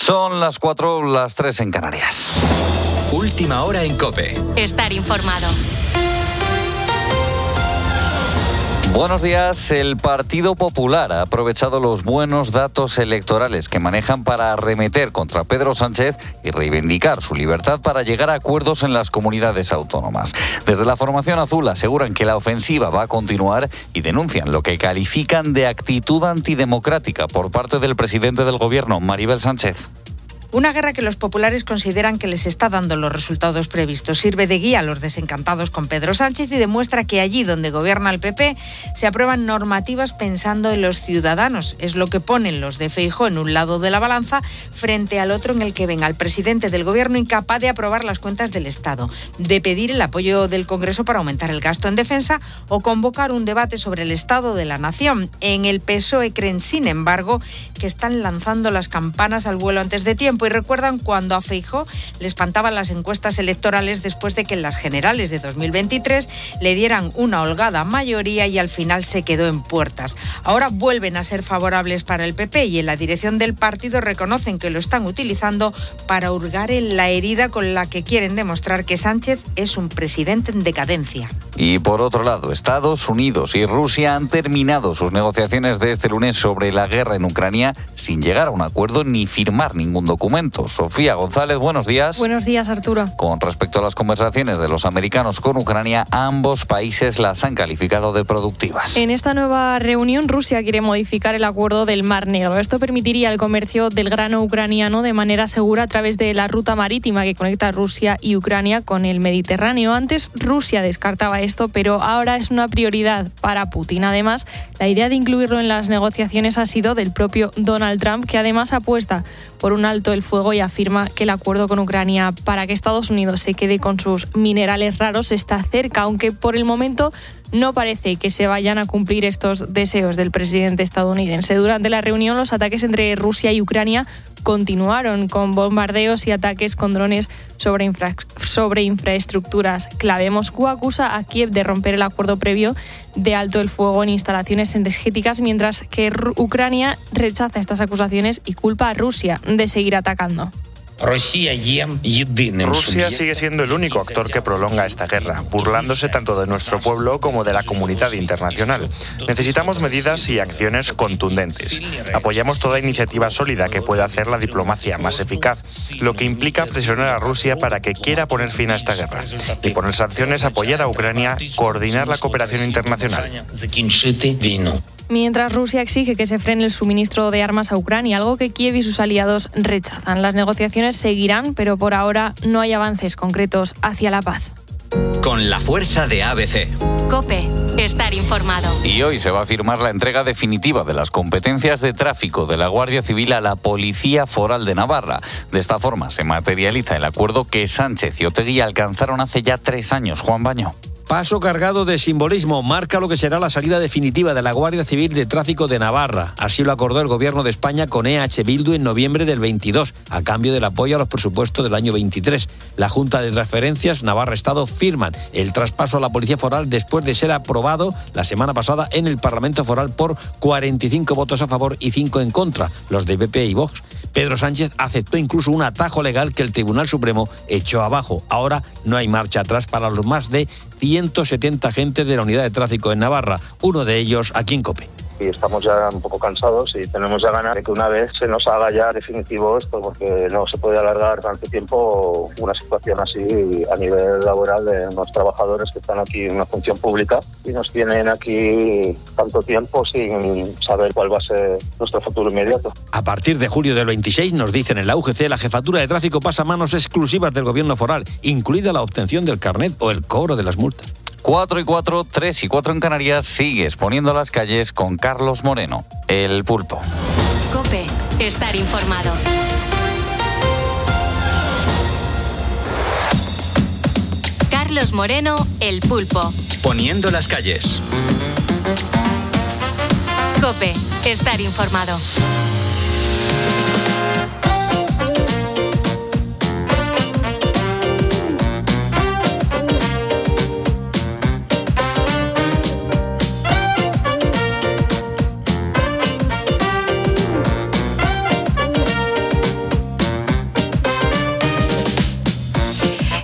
Son las 4, las 3 en Canarias. Última hora en COPE. Estar informado. Buenos días. El Partido Popular ha aprovechado los buenos datos electorales que manejan para arremeter contra Pedro Sánchez y reivindicar su libertad para llegar a acuerdos en las comunidades autónomas. Desde la formación azul aseguran que la ofensiva va a continuar y denuncian lo que califican de actitud antidemocrática por parte del presidente del Gobierno, Maribel Sánchez. Una guerra que los populares consideran que les está dando los resultados previstos. Sirve de guía a los desencantados con Pedro Sánchez y demuestra que allí donde gobierna el PP se aprueban normativas pensando en los ciudadanos. Es lo que ponen los de Feijóo en un lado de la balanza frente al otro en el que ven al presidente del Gobierno incapaz de aprobar las cuentas del Estado, de pedir el apoyo del Congreso para aumentar el gasto en defensa o convocar un debate sobre el estado de la nación. En el PSOE creen, sin embargo, que están lanzando las campanas al vuelo antes de tiempo y recuerdan cuando a Feijóo le espantaban las encuestas electorales después de que en las generales de 2023 le dieran una holgada mayoría y al final se quedó en puertas. Ahora vuelven a ser favorables para el PP y en la dirección del partido reconocen que lo están utilizando para hurgar en la herida con la que quieren demostrar que Sánchez es un presidente en decadencia. Y por otro lado, Estados Unidos y Rusia han terminado sus negociaciones de este lunes sobre la guerra en Ucrania sin llegar a un acuerdo ni firmar ningún documento. Sofía González, buenos días. Buenos días, Arturo. Con respecto a las conversaciones de los americanos con Ucrania, ambos países las han calificado de productivas. En esta nueva reunión, Rusia quiere modificar el acuerdo del Mar Negro. Esto permitiría el comercio del grano ucraniano de manera segura a través de la ruta marítima que conecta Rusia y Ucrania con el Mediterráneo. Antes, Rusia descartaba esto, pero ahora es una prioridad para Putin. Además, la idea de incluirlo en las negociaciones ha sido del propio Donald Trump, que además apuesta por un alto el fuego y afirma que el acuerdo con Ucrania para que Estados Unidos se quede con sus minerales raros está cerca, aunque por el momento no parece que se vayan a cumplir estos deseos del presidente estadounidense. Durante la reunión, los ataques entre Rusia y Ucrania continuaron con bombardeos y ataques con drones sobre infraestructuras clave. Moscú acusa a Kiev de romper el acuerdo previo de alto el fuego en instalaciones energéticas, mientras que Ucrania rechaza estas acusaciones y culpa a Rusia de seguir atacando. Rusia sigue siendo el único actor que prolonga esta guerra, burlándose tanto de nuestro pueblo como de la comunidad internacional. Necesitamos medidas y acciones contundentes. Apoyamos toda iniciativa sólida que pueda hacer la diplomacia más eficaz, lo que implica presionar a Rusia para que quiera poner fin a esta guerra. Y poner sanciones, apoyar a Ucrania, coordinar la cooperación internacional. Mientras Rusia exige que se frene el suministro de armas a Ucrania, algo que Kiev y sus aliados rechazan. Las negociaciones seguirán, pero por ahora no hay avances concretos hacia la paz. Con la fuerza de ABC. COPE. Estar informado. Y hoy se va a firmar la entrega definitiva de las competencias de tráfico de la Guardia Civil a la Policía Foral de Navarra. De esta forma se materializa el acuerdo que Sánchez y Otegi alcanzaron hace ya 3 años. Juan Baño. Paso cargado de simbolismo, marca lo que será la salida definitiva de la Guardia Civil de Tráfico de Navarra. Así lo acordó el Gobierno de España con EH Bildu en noviembre del 22, a cambio del apoyo a los presupuestos del año 23. La Junta de Transferencias Navarra-Estado firman el traspaso a la Policía Foral después de ser aprobado la semana pasada en el Parlamento Foral por 45 votos a favor y 5 en contra, los de PP y Vox. Pedro Sánchez aceptó incluso un atajo legal que el Tribunal Supremo echó abajo. Ahora no hay marcha atrás para los más de 170 agentes de la Unidad de Tráfico en Navarra, uno de ellos aquí en COPE. Y estamos ya un poco cansados y tenemos ya ganas de que una vez se nos haga ya definitivo esto, porque no se puede alargar tanto tiempo una situación así a nivel laboral de unos trabajadores que están aquí en una función pública y nos tienen aquí tanto tiempo sin saber cuál va a ser nuestro futuro inmediato. A partir de julio del 26, nos dicen en la UGC, la jefatura de tráfico pasa a manos exclusivas del Gobierno foral, incluida la obtención del carnet o el cobro de las multas. 4 y 4, 3 y 4 en Canarias, sigue exponiendo las calles con Carlos Moreno, el Pulpo. COPE. Estar informado. Carlos Moreno, el Pulpo. Poniendo las calles. COPE. Estar informado.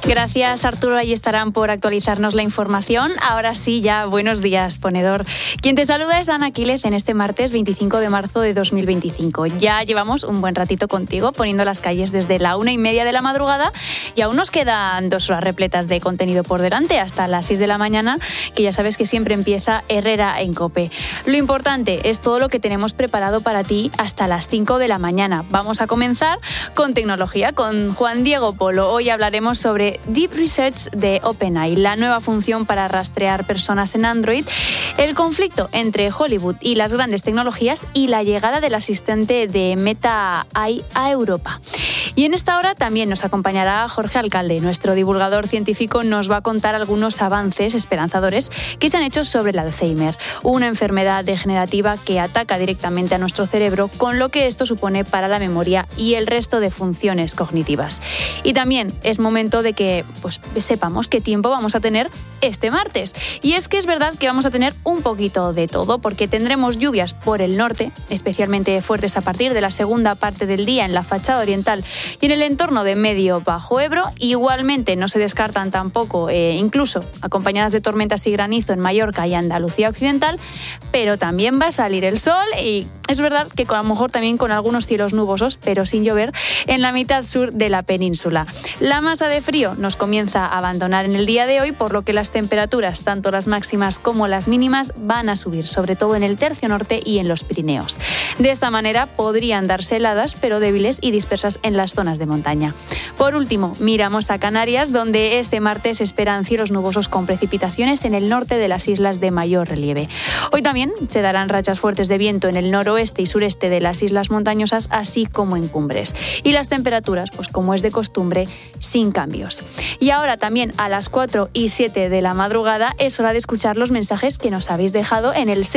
Gracias, Arturo. Ahí estarán por actualizarnos la información. Ahora sí, ya buenos días, ponedor. Quien te saluda es Ana Quílez en este martes 25 de marzo de 2025. Ya llevamos un buen ratito contigo poniendo las calles desde la 1:30 de la madrugada y aún nos quedan 2 horas repletas de contenido por delante hasta las 6 de la mañana, que ya sabes que siempre empieza Herrera en COPE. Lo importante es todo lo que tenemos preparado para ti hasta las 5 de la mañana. Vamos a comenzar con tecnología, con Juan Diego Polo. Hoy hablaremos sobre Deep Research de OpenAI, la nueva función para rastrear personas en Android, el conflicto entre Hollywood y las grandes tecnologías y la llegada del asistente de Meta AI a Europa. Y en esta hora también nos acompañará Jorge Alcalde. Nuestro divulgador científico nos va a contar algunos avances esperanzadores que se han hecho sobre el Alzheimer, una enfermedad degenerativa que ataca directamente a nuestro cerebro, con lo que esto supone para la memoria y el resto de funciones cognitivas. Y también es momento de que sepamos qué tiempo vamos a tener este martes. Y es que es verdad que vamos a tener un poquito de todo, porque tendremos lluvias por el norte, especialmente fuertes a partir de la segunda parte del día en la fachada oriental y en el entorno de Medio Bajo Ebro. Igualmente no se descartan tampoco, incluso acompañadas de tormentas y granizo en Mallorca y Andalucía Occidental, pero también va a salir el sol y es verdad que a lo mejor también con algunos cielos nubosos, pero sin llover, en la mitad sur de la península. La masa de frío nos comienza a abandonar en el día de hoy, por lo que las temperaturas, tanto las máximas como las mínimas, van a subir, sobre todo en el tercio norte y en los Pirineos. De esta manera podrían darse heladas, pero débiles y dispersas en las zonas de montaña. Por último, miramos a Canarias, donde este martes se esperan cielos nubosos con precipitaciones en el norte de las islas de mayor relieve. Hoy también se darán rachas fuertes de viento en el noroeste y sureste de las islas montañosas, así como en cumbres. Y las temperaturas, pues como es de costumbre, sin cambios. Y ahora también a las 4:07 de la madrugada es hora de escuchar los mensajes que nos habéis dejado en el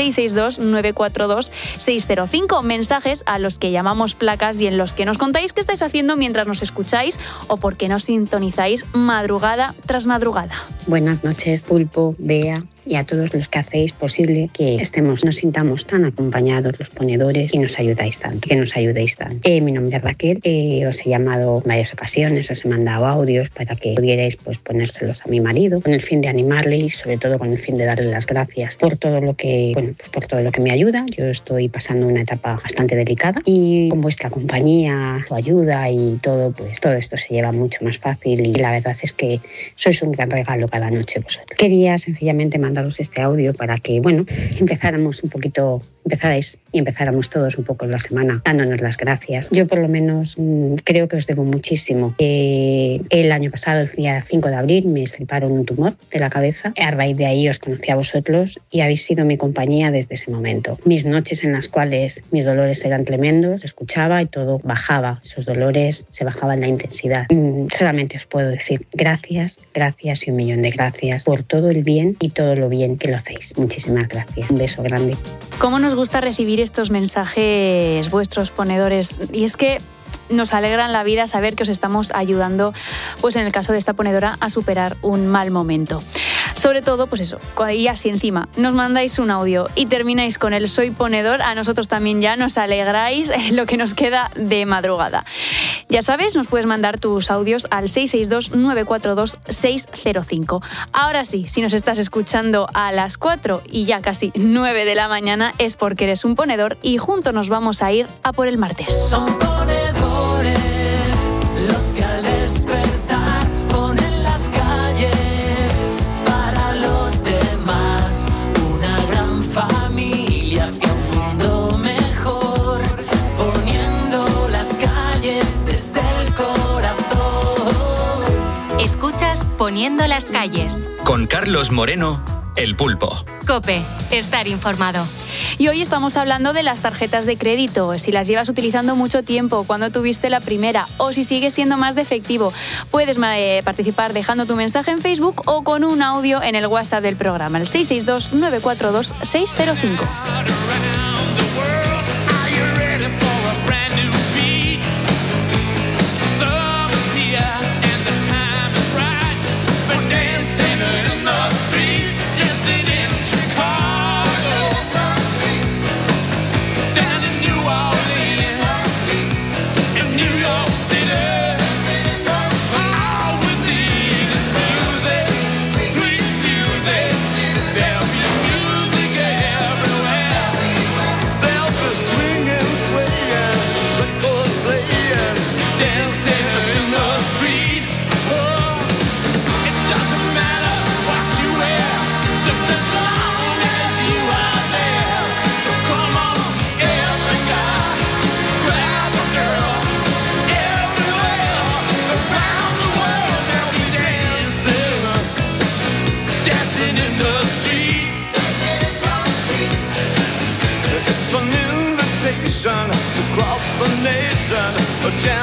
662-942-605. Mensajes a los que llamamos placas y en los que nos contáis qué estáis haciendo mientras nos escucháis o por qué nos sintonizáis madrugada tras madrugada. Buenas noches, Pulpo, Bea y a todos los que hacéis posible que nos sintamos tan acompañados los ponedores y nos ayudéis tanto. Mi nombre es Raquel, os he llamado en varias ocasiones, os he mandado audios para que pudierais ponérselos a mi marido, con el fin de animarle y sobre todo con el fin de darle las gracias por todo lo que me ayuda. Yo estoy pasando una etapa bastante delicada y con vuestra compañía, tu ayuda y todo, pues todo esto se lleva mucho más fácil y la verdad es que sois un gran regalo cada noche vosotros. Quería sencillamente mandaros este audio para que, empezáramos todos un poco la semana dándonos las gracias. Yo por lo menos creo que os debo muchísimo. El año pasado, el día 5 de abril, me extirparon un tumor de la cabeza. A raíz de ahí os conocí a vosotros y habéis sido mi compañía desde ese momento. Mis noches en las cuales mis dolores eran tremendos, escuchaba y todo bajaba. Esos dolores se bajaban la intensidad. Solamente os puedo decir gracias y un millón de gracias por todo el bien y todo lo bien que lo hacéis. Muchísimas gracias. Un beso grande. ¿Cómo nos gusta recibir estos mensajes vuestros, ponedores? Y es que nos alegran la vida saber que os estamos ayudando, pues en el caso de esta ponedora, a superar un mal momento. Sobre todo, pues eso, y así encima nos mandáis un audio y termináis con el soy ponedor, a nosotros también ya nos alegráis lo que nos queda de madrugada. Ya sabes, nos puedes mandar tus audios al 662-942-605. Ahora sí, si nos estás escuchando a las 4 y ya casi 9 de la mañana es porque eres un ponedor y juntos nos vamos a ir a por el martes. Son ponedores los que al despertar ponen las calles para los demás, una gran familia hacia un mundo mejor, poniendo las calles desde el corazón. Escuchas Poniendo las calles con Carlos Moreno, El Pulpo. COPE, estar informado. Y hoy estamos hablando de las tarjetas de crédito, si las llevas utilizando mucho tiempo, cuando tuviste la primera o si sigue siendo más de efectivo. Puedes participar dejando tu mensaje en Facebook o con un audio en el WhatsApp del programa, el 662-942-605.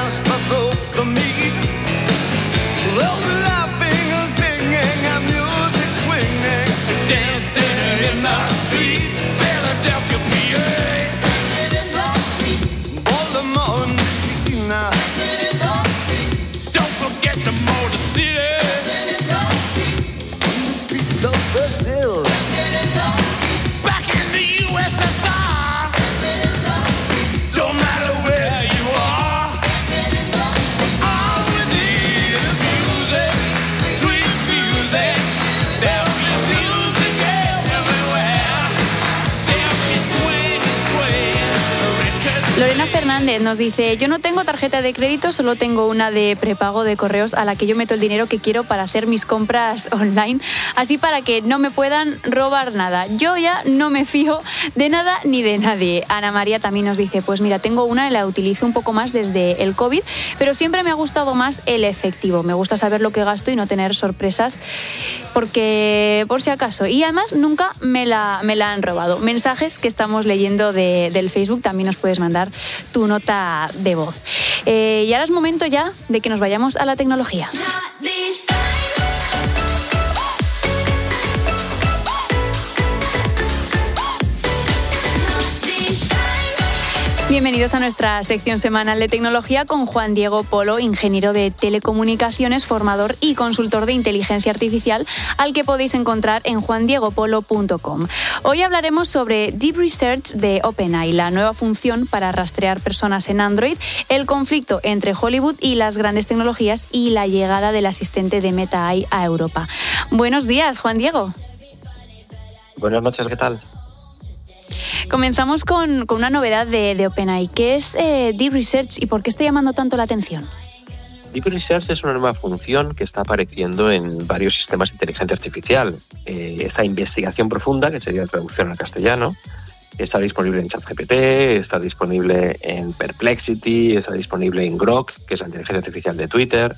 dance for folks to meet. Oh, laughing and singing and music swinging, dancing in the street, Philadelphia, PA. Baltimore, Messina. Don't forget the Motor City. On the streets of Brazil. Back in the USSR. Don't matter where you are. All we need is music, sweet music. There'll be music everywhere. There'll be swing, swing. Lorena Fernández nos dice: yo no tengo tarjeta de crédito, solo tengo una de prepago de correos a la que yo meto el dinero que quiero para hacer mis compras online, así para que no me puedan robar nada. Yo ya no me fío de nada ni de nadie. Ana María también nos dice: pues mira, tengo una y la utilizo un poco más desde el COVID, pero siempre me ha gustado más el efectivo. Me gusta saber lo que gasto y no tener sorpresas, porque por si acaso. Y además nunca me la han robado. Mensajes que estamos leyendo del Facebook, también nos puedes mandar tu nota de voz. Y ahora es momento ya de que nos vayamos a la tecnología. Bienvenidos a nuestra sección semanal de tecnología con Juan Diego Polo, ingeniero de telecomunicaciones, formador y consultor de inteligencia artificial, al que podéis encontrar en juandiegopolo.com. Hoy hablaremos sobre Deep Research de OpenAI, la nueva función para rastrear personas en Android, el conflicto entre Hollywood y las grandes tecnologías y la llegada del asistente de Meta AI a Europa. Buenos días, Juan Diego. Buenas noches, ¿qué tal? Comenzamos con una novedad de OpenAI. ¿Qué es Deep Research y por qué está llamando tanto la atención? Deep Research es una nueva función que está apareciendo en varios sistemas de inteligencia artificial. Esta investigación profunda, que sería la traducción al castellano, está disponible en ChatGPT, está disponible en Perplexity, está disponible en Grok, que es la inteligencia artificial de Twitter,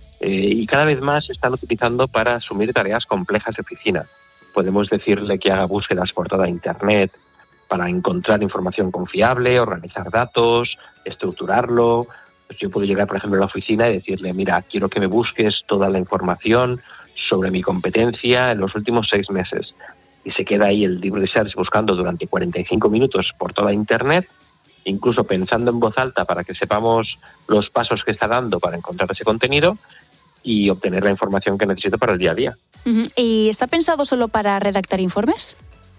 y cada vez más se están utilizando para asumir tareas complejas de oficina. Podemos decirle que haga búsquedas por toda Internet, para encontrar información confiable, organizar datos, estructurarlo. Pues yo puedo llegar, por ejemplo, a la oficina y decirle: mira, quiero que me busques toda la información sobre mi competencia en los últimos 6 meses. Y se queda ahí el Deep Research buscando durante 45 minutos por toda Internet, incluso pensando en voz alta para que sepamos los pasos que está dando para encontrar ese contenido y obtener la información que necesito para el día a día. ¿Y está pensado solo para redactar informes?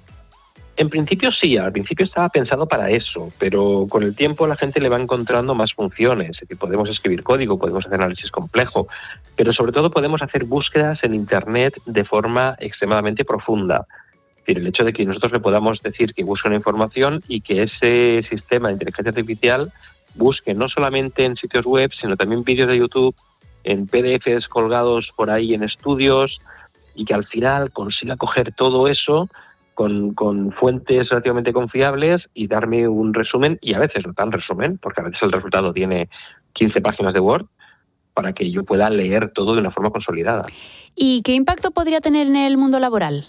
En principio sí, al principio estaba pensado para eso, pero con el tiempo la gente le va encontrando más funciones. Podemos escribir código, podemos hacer análisis complejo, pero sobre todo podemos hacer búsquedas en Internet de forma extremadamente profunda. El hecho de que nosotros le podamos decir que busque una información y que ese sistema de inteligencia artificial busque no solamente en sitios web, sino también vídeos de YouTube, en PDFs colgados por ahí en estudios, y que al final consiga coger todo eso con fuentes relativamente confiables y darme un resumen, y a veces no tan resumen, porque a veces el resultado tiene 15 páginas de Word, para que yo pueda leer todo de una forma consolidada. ¿Y qué impacto podría tener en el mundo laboral?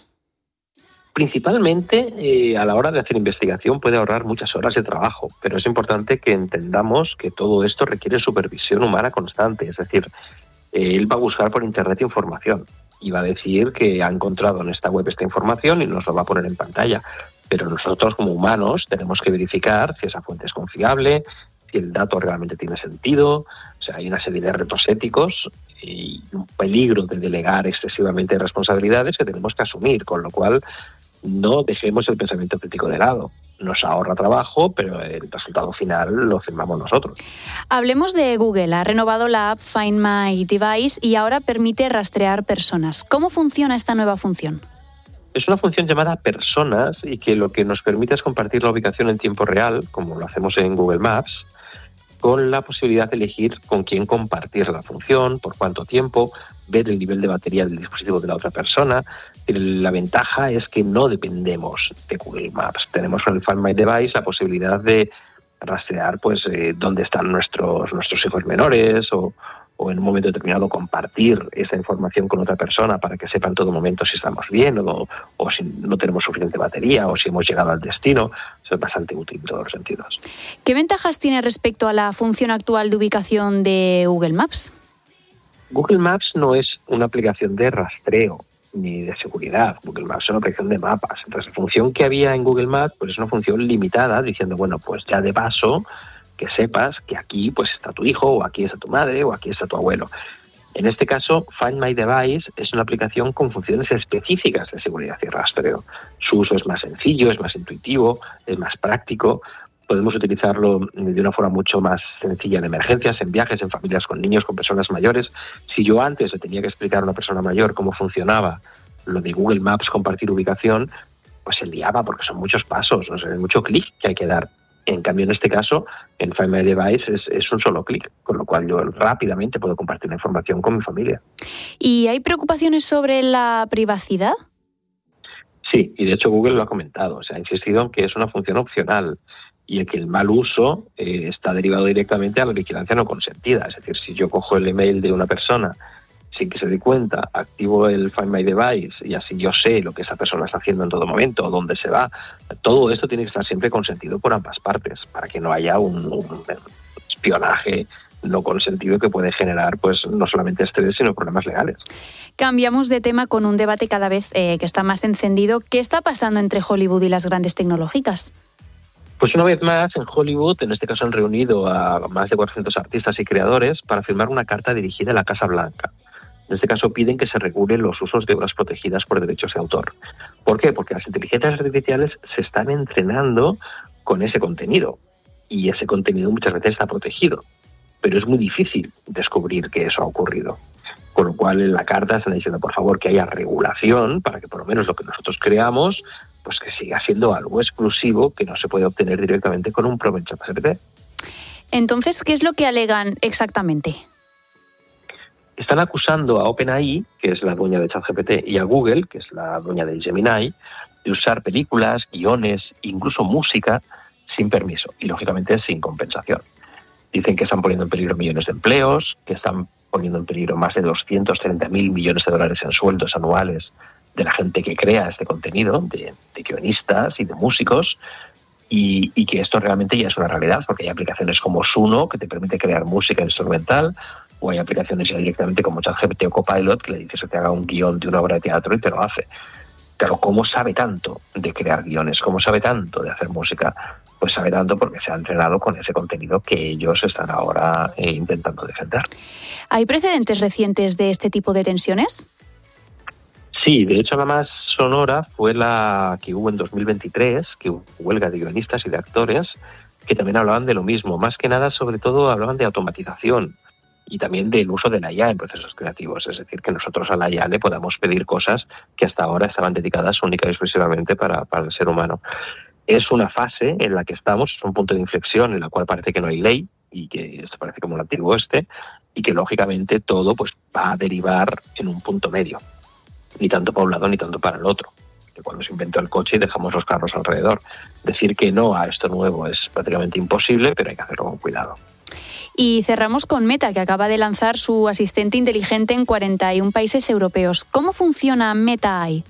Principalmente, a la hora de hacer investigación puede ahorrar muchas horas de trabajo, pero es importante que entendamos que todo esto requiere supervisión humana constante. Es decir, él va a buscar por Internet información y va a decir que ha encontrado en esta web esta información y nos lo va a poner en pantalla. Pero nosotros, como humanos, tenemos que verificar si esa fuente es confiable, si el dato realmente tiene sentido. O sea, hay una serie de retos éticos y un peligro de delegar excesivamente responsabilidades que tenemos que asumir, con lo cual no dejemos el pensamiento crítico de lado. Nos ahorra trabajo, pero el resultado final lo firmamos nosotros. Hablemos de Google. Ha renovado la app Find My Device y ahora permite rastrear personas. ¿Cómo funciona esta nueva función? Es una función llamada Personas y que lo que nos permite es compartir la ubicación en tiempo real, como lo hacemos en Google Maps, con la posibilidad de elegir con quién compartir la función, por cuánto tiempo, ver el nivel de batería del dispositivo de la otra persona. La ventaja es que no dependemos de Google Maps. Tenemos con el Find My Device la posibilidad de rastrear dónde están nuestros hijos menores o o en un momento determinado compartir esa información con otra persona para que sepa en todo momento si estamos bien o si no tenemos suficiente batería o si hemos llegado al destino. Eso es bastante útil en todos los sentidos. ¿Qué ventajas tiene respecto a la función actual de ubicación de Google Maps? Google Maps no es una aplicación de rastreo ni de seguridad. Google Maps es una aplicación de mapas. Entonces, la función que había en Google Maps pues es una función limitada, diciendo, bueno, pues ya de paso que sepas que aquí pues está tu hijo, o aquí está tu madre, o aquí está tu abuelo. En este caso, Find My Device es una aplicación con funciones específicas de seguridad y rastreo. Su uso es más sencillo, es más intuitivo, es más práctico. Podemos utilizarlo de una forma mucho más sencilla en emergencias, en viajes, en familias con niños, con personas mayores. Si yo antes le tenía que explicar a una persona mayor cómo funcionaba lo de Google Maps compartir ubicación, pues se liaba porque son muchos pasos, no sé, mucho clic que hay que dar. En cambio, en este caso, en Find My Device es un solo clic, con lo cual yo rápidamente puedo compartir la información con mi familia. ¿Y hay preocupaciones sobre la privacidad? Sí, y de hecho Google lo ha comentado, ha insistido en que es una función opcional y en que el mal uso está derivado directamente a la vigilancia no consentida. Es decir, si yo cojo el email de una persona sin que se dé cuenta, activo el Find My Device y así yo sé lo que esa persona está haciendo en todo momento, dónde se va. Todo esto tiene que estar siempre consentido por ambas partes para que no haya un espionaje no consentido que puede generar pues no solamente estrés sino problemas legales. Cambiamos de tema con un debate cada vez que está más encendido. ¿Qué está pasando entre Hollywood y las grandes tecnológicas? Pues una vez más, en Hollywood, en este caso han reunido a más de 400 artistas y creadores para firmar una carta dirigida a la Casa Blanca. En este caso piden que se regulen los usos de obras protegidas por derechos de autor. ¿Por qué? Porque las inteligencias artificiales se están entrenando con ese contenido y ese contenido muchas veces está protegido, pero es muy difícil descubrir que eso ha ocurrido. Con lo cual en la carta están diciendo, por favor, que haya regulación para que por lo menos lo que nosotros creamos pues que siga siendo algo exclusivo que no se puede obtener directamente con un programa de ChatGPT. Entonces, ¿qué es lo que alegan exactamente? Están acusando a OpenAI, que es la dueña de ChatGPT, y a Google, que es la dueña de Gemini, de usar películas, guiones, incluso música, sin permiso y, lógicamente, sin compensación. Dicen que están poniendo en peligro millones de empleos, que están poniendo en peligro más de 230.000 millones de dólares en sueldos anuales de la gente que crea este contenido, de guionistas y de músicos, y que esto realmente ya es una realidad, porque hay aplicaciones como Suno, que te permite crear música instrumental, o hay aplicaciones ya directamente como ChatGPT o Copilot que le dices que te haga un guión de una obra de teatro y te lo hace. Claro, ¿cómo sabe tanto de crear guiones? ¿Cómo sabe tanto de hacer música? Pues sabe tanto porque se ha entrenado con ese contenido que ellos están ahora intentando defender. ¿Hay precedentes recientes de este tipo de tensiones? Sí, de hecho la más sonora fue la que hubo en 2023, que hubo huelga de guionistas y de actores, que también hablaban de lo mismo. Más que nada, sobre todo, hablaban de automatización y también del uso de la IA en procesos creativos. Es decir, que nosotros a la IA le podamos pedir cosas que hasta ahora estaban dedicadas única y exclusivamente para el ser humano. Es una fase en la que estamos, es un punto de inflexión en la cual parece que no hay ley y que esto parece como el antiguo oeste y que lógicamente todo pues va a derivar en un punto medio, ni tanto para un lado ni tanto para el otro. Que cuando se inventó el coche y dejamos los carros alrededor. Decir que no a esto nuevo es prácticamente imposible, pero hay que hacerlo con cuidado. Y cerramos con Meta, que acaba de lanzar su asistente inteligente en 41 países europeos. ¿Cómo funciona Meta AI?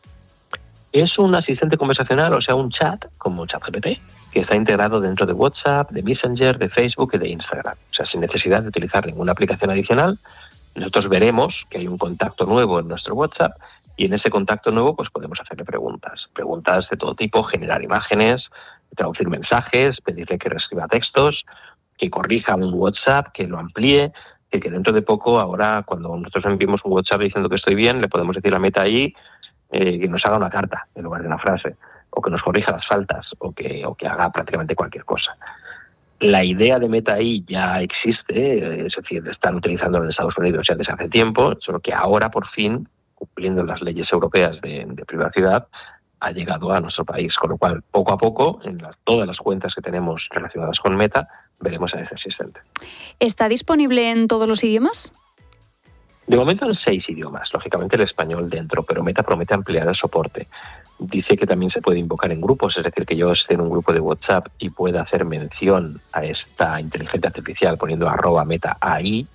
Es un asistente conversacional, o sea, un chat como ChatGPT, que está integrado dentro de WhatsApp, de Messenger, de Facebook y de Instagram. O sea, sin necesidad de utilizar ninguna aplicación adicional. Nosotros veremos que hay un contacto nuevo en nuestro WhatsApp y en ese contacto nuevo pues podemos hacerle preguntas. Preguntas de todo tipo, generar imágenes, traducir mensajes, pedirle que reescriba textos, que corrija un WhatsApp, que lo amplíe, que dentro de poco, ahora cuando nosotros enviamos un WhatsApp diciendo que estoy bien, le podemos decir a Meta ahí que nos haga una carta en lugar de una frase, o que nos corrija las faltas, o que haga prácticamente cualquier cosa. La idea de Meta AI ya existe, es decir, están utilizándolo en Estados Unidos ya desde hace tiempo, solo que ahora por fin, cumpliendo las leyes europeas de privacidad, ha llegado a nuestro país, con lo cual poco a poco, en todas las cuentas que tenemos relacionadas con Meta, veremos a este asistente. ¿Está disponible en todos los idiomas? De momento en 6 idiomas, lógicamente el español dentro, pero Meta promete ampliar el soporte. Dice que también se puede invocar en grupos, es decir, que yo esté en un grupo de WhatsApp y pueda hacer mención a esta inteligencia artificial poniendo @Meta AI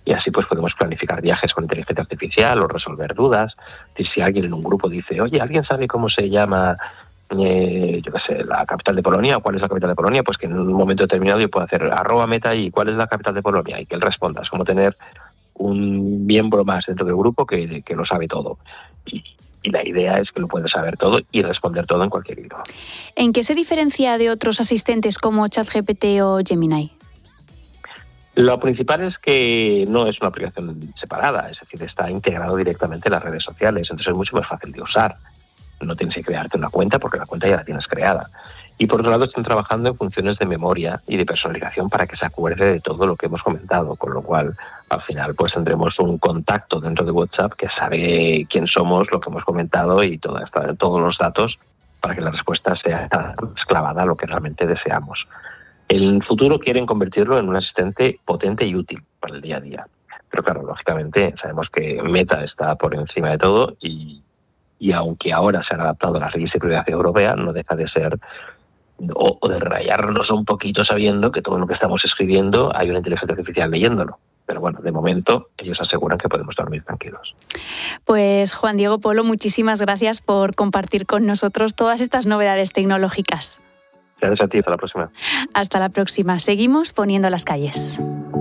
y así pues podemos planificar viajes con inteligencia artificial o resolver dudas. Y si alguien en un grupo dice, oye, ¿alguien sabe cómo se llama, yo qué sé, la capital de Polonia o cuál es la capital de Polonia? Pues que en un momento determinado yo puedo hacer @meta y cuál es la capital de Polonia y que él responda. Es como tener un miembro más dentro del grupo que lo sabe todo. Y la idea es que lo puede saber todo y responder todo en cualquier idioma. ¿En qué se diferencia de otros asistentes como ChatGPT o Gemini? Lo principal es que no es una aplicación separada, es decir, está integrado directamente en las redes sociales, entonces es mucho más fácil de usar. No tienes que crearte una cuenta porque la cuenta ya la tienes creada. Y por otro lado están trabajando en funciones de memoria y de personalización para que se acuerde de todo lo que hemos comentado, con lo cual al final pues tendremos un contacto dentro de WhatsApp que sabe quién somos, lo que hemos comentado y todos los datos para que la respuesta sea clavada a lo que realmente deseamos. En el futuro quieren convertirlo en un asistente potente y útil para el día a día. Pero claro, lógicamente sabemos que Meta está por encima de todo y aunque ahora se han adaptado a las leyes de privacidad europea, no deja de ser o de rayarnos un poquito sabiendo que todo lo que estamos escribiendo hay una inteligencia artificial leyéndolo. Pero bueno, de momento ellos aseguran que podemos dormir tranquilos. Pues Juan Diego Polo, muchísimas gracias por compartir con nosotros todas estas novedades tecnológicas. Gracias a ti, hasta la próxima. Hasta la próxima. Seguimos poniendo las calles.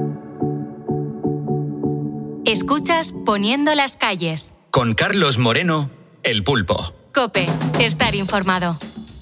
Escuchas Poniendo las calles. Con Carlos Moreno, El Pulpo. COPE, estar informado.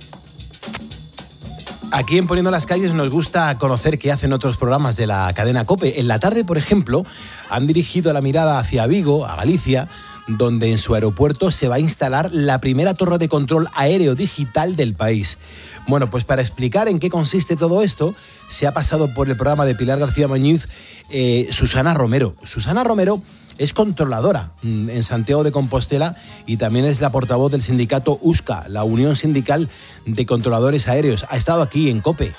Aquí en Poniendo las calles nos gusta conocer qué hacen otros programas de la cadena COPE. En la tarde, por ejemplo, han dirigido la mirada hacia Vigo, a Galicia, donde en su aeropuerto se va a instalar la primera torre de control aéreo digital del país. Bueno, pues para explicar en qué consiste todo esto, se ha pasado por el programa de Pilar García Muñiz Susana Romero. Susana Romero es controladora en Santiago de Compostela y también es la portavoz del sindicato USCA, la Unión Sindical de Controladores Aéreos. Ha estado aquí en COPE.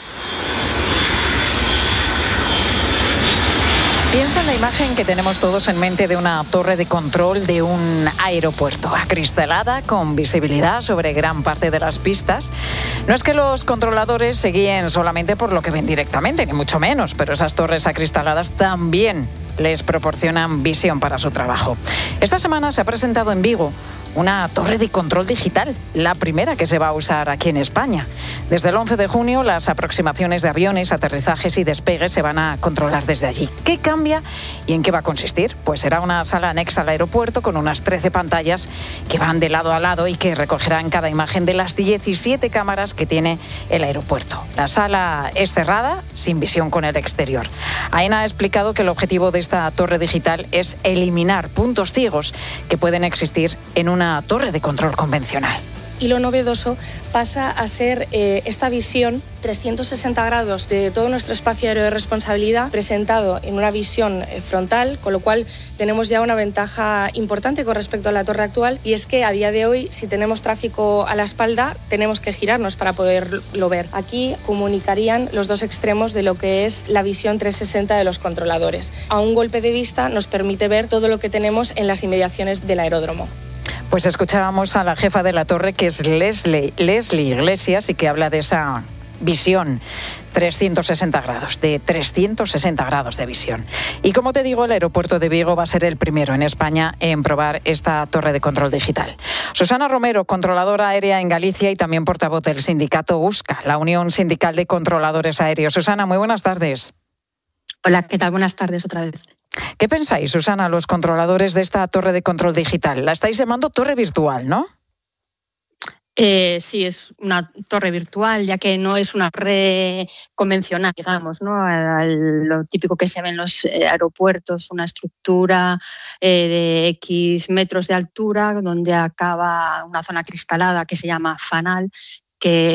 Piensa en la imagen que tenemos todos en mente de una torre de control de un aeropuerto, acristalada, con visibilidad sobre gran parte de las pistas. No es que los controladores se guíen solamente por lo que ven directamente, ni mucho menos, pero esas torres acristaladas también les proporcionan visión para su trabajo. Esta semana se ha presentado en Vigo una torre de control digital, la primera que se va a usar aquí en España. Desde el 11 de junio, las aproximaciones de aviones, aterrizajes y despegues se van a controlar desde allí. ¿Qué cambia y en qué va a consistir? Pues será una sala anexa al aeropuerto con unas 13 pantallas que van de lado a lado y que recogerán cada imagen de las 17 cámaras que tiene el aeropuerto. La sala es cerrada, sin visión con el exterior. AENA ha explicado que el objetivo de esta torre digital es eliminar puntos ciegos que pueden existir en una torre de control convencional. Y lo novedoso pasa a ser esta visión 360 grados de todo nuestro espacio aéreo de responsabilidad presentado en una visión frontal, con lo cual tenemos ya una ventaja importante con respecto a la torre actual, y es que a día de hoy, si tenemos tráfico a la espalda, tenemos que girarnos para poderlo ver. Aquí comunicarían los dos extremos de lo que es la visión 360 de los controladores. A un golpe de vista nos permite ver todo lo que tenemos en las inmediaciones del aeródromo. Pues escuchábamos a la jefa de la torre, que es Leslie Iglesias, y que habla de esa visión 360 grados, de 360 grados de visión. Y como te digo, el aeropuerto de Vigo va a ser el primero en España en probar esta torre de control digital. Susana Romero, controladora aérea en Galicia y también portavoz del sindicato USCA, la Unión Sindical de Controladores Aéreos. Susana, muy buenas tardes. Hola, ¿qué tal? Buenas tardes otra vez. ¿Qué pensáis, Susana, los controladores de esta torre de control digital? La estáis llamando torre virtual, ¿no? Sí, es una torre virtual, ya que no es una torre convencional, digamos, ¿no? Lo típico que se ve en los aeropuertos, una estructura de X metros de altura, donde acaba una zona cristalada que se llama fanal, que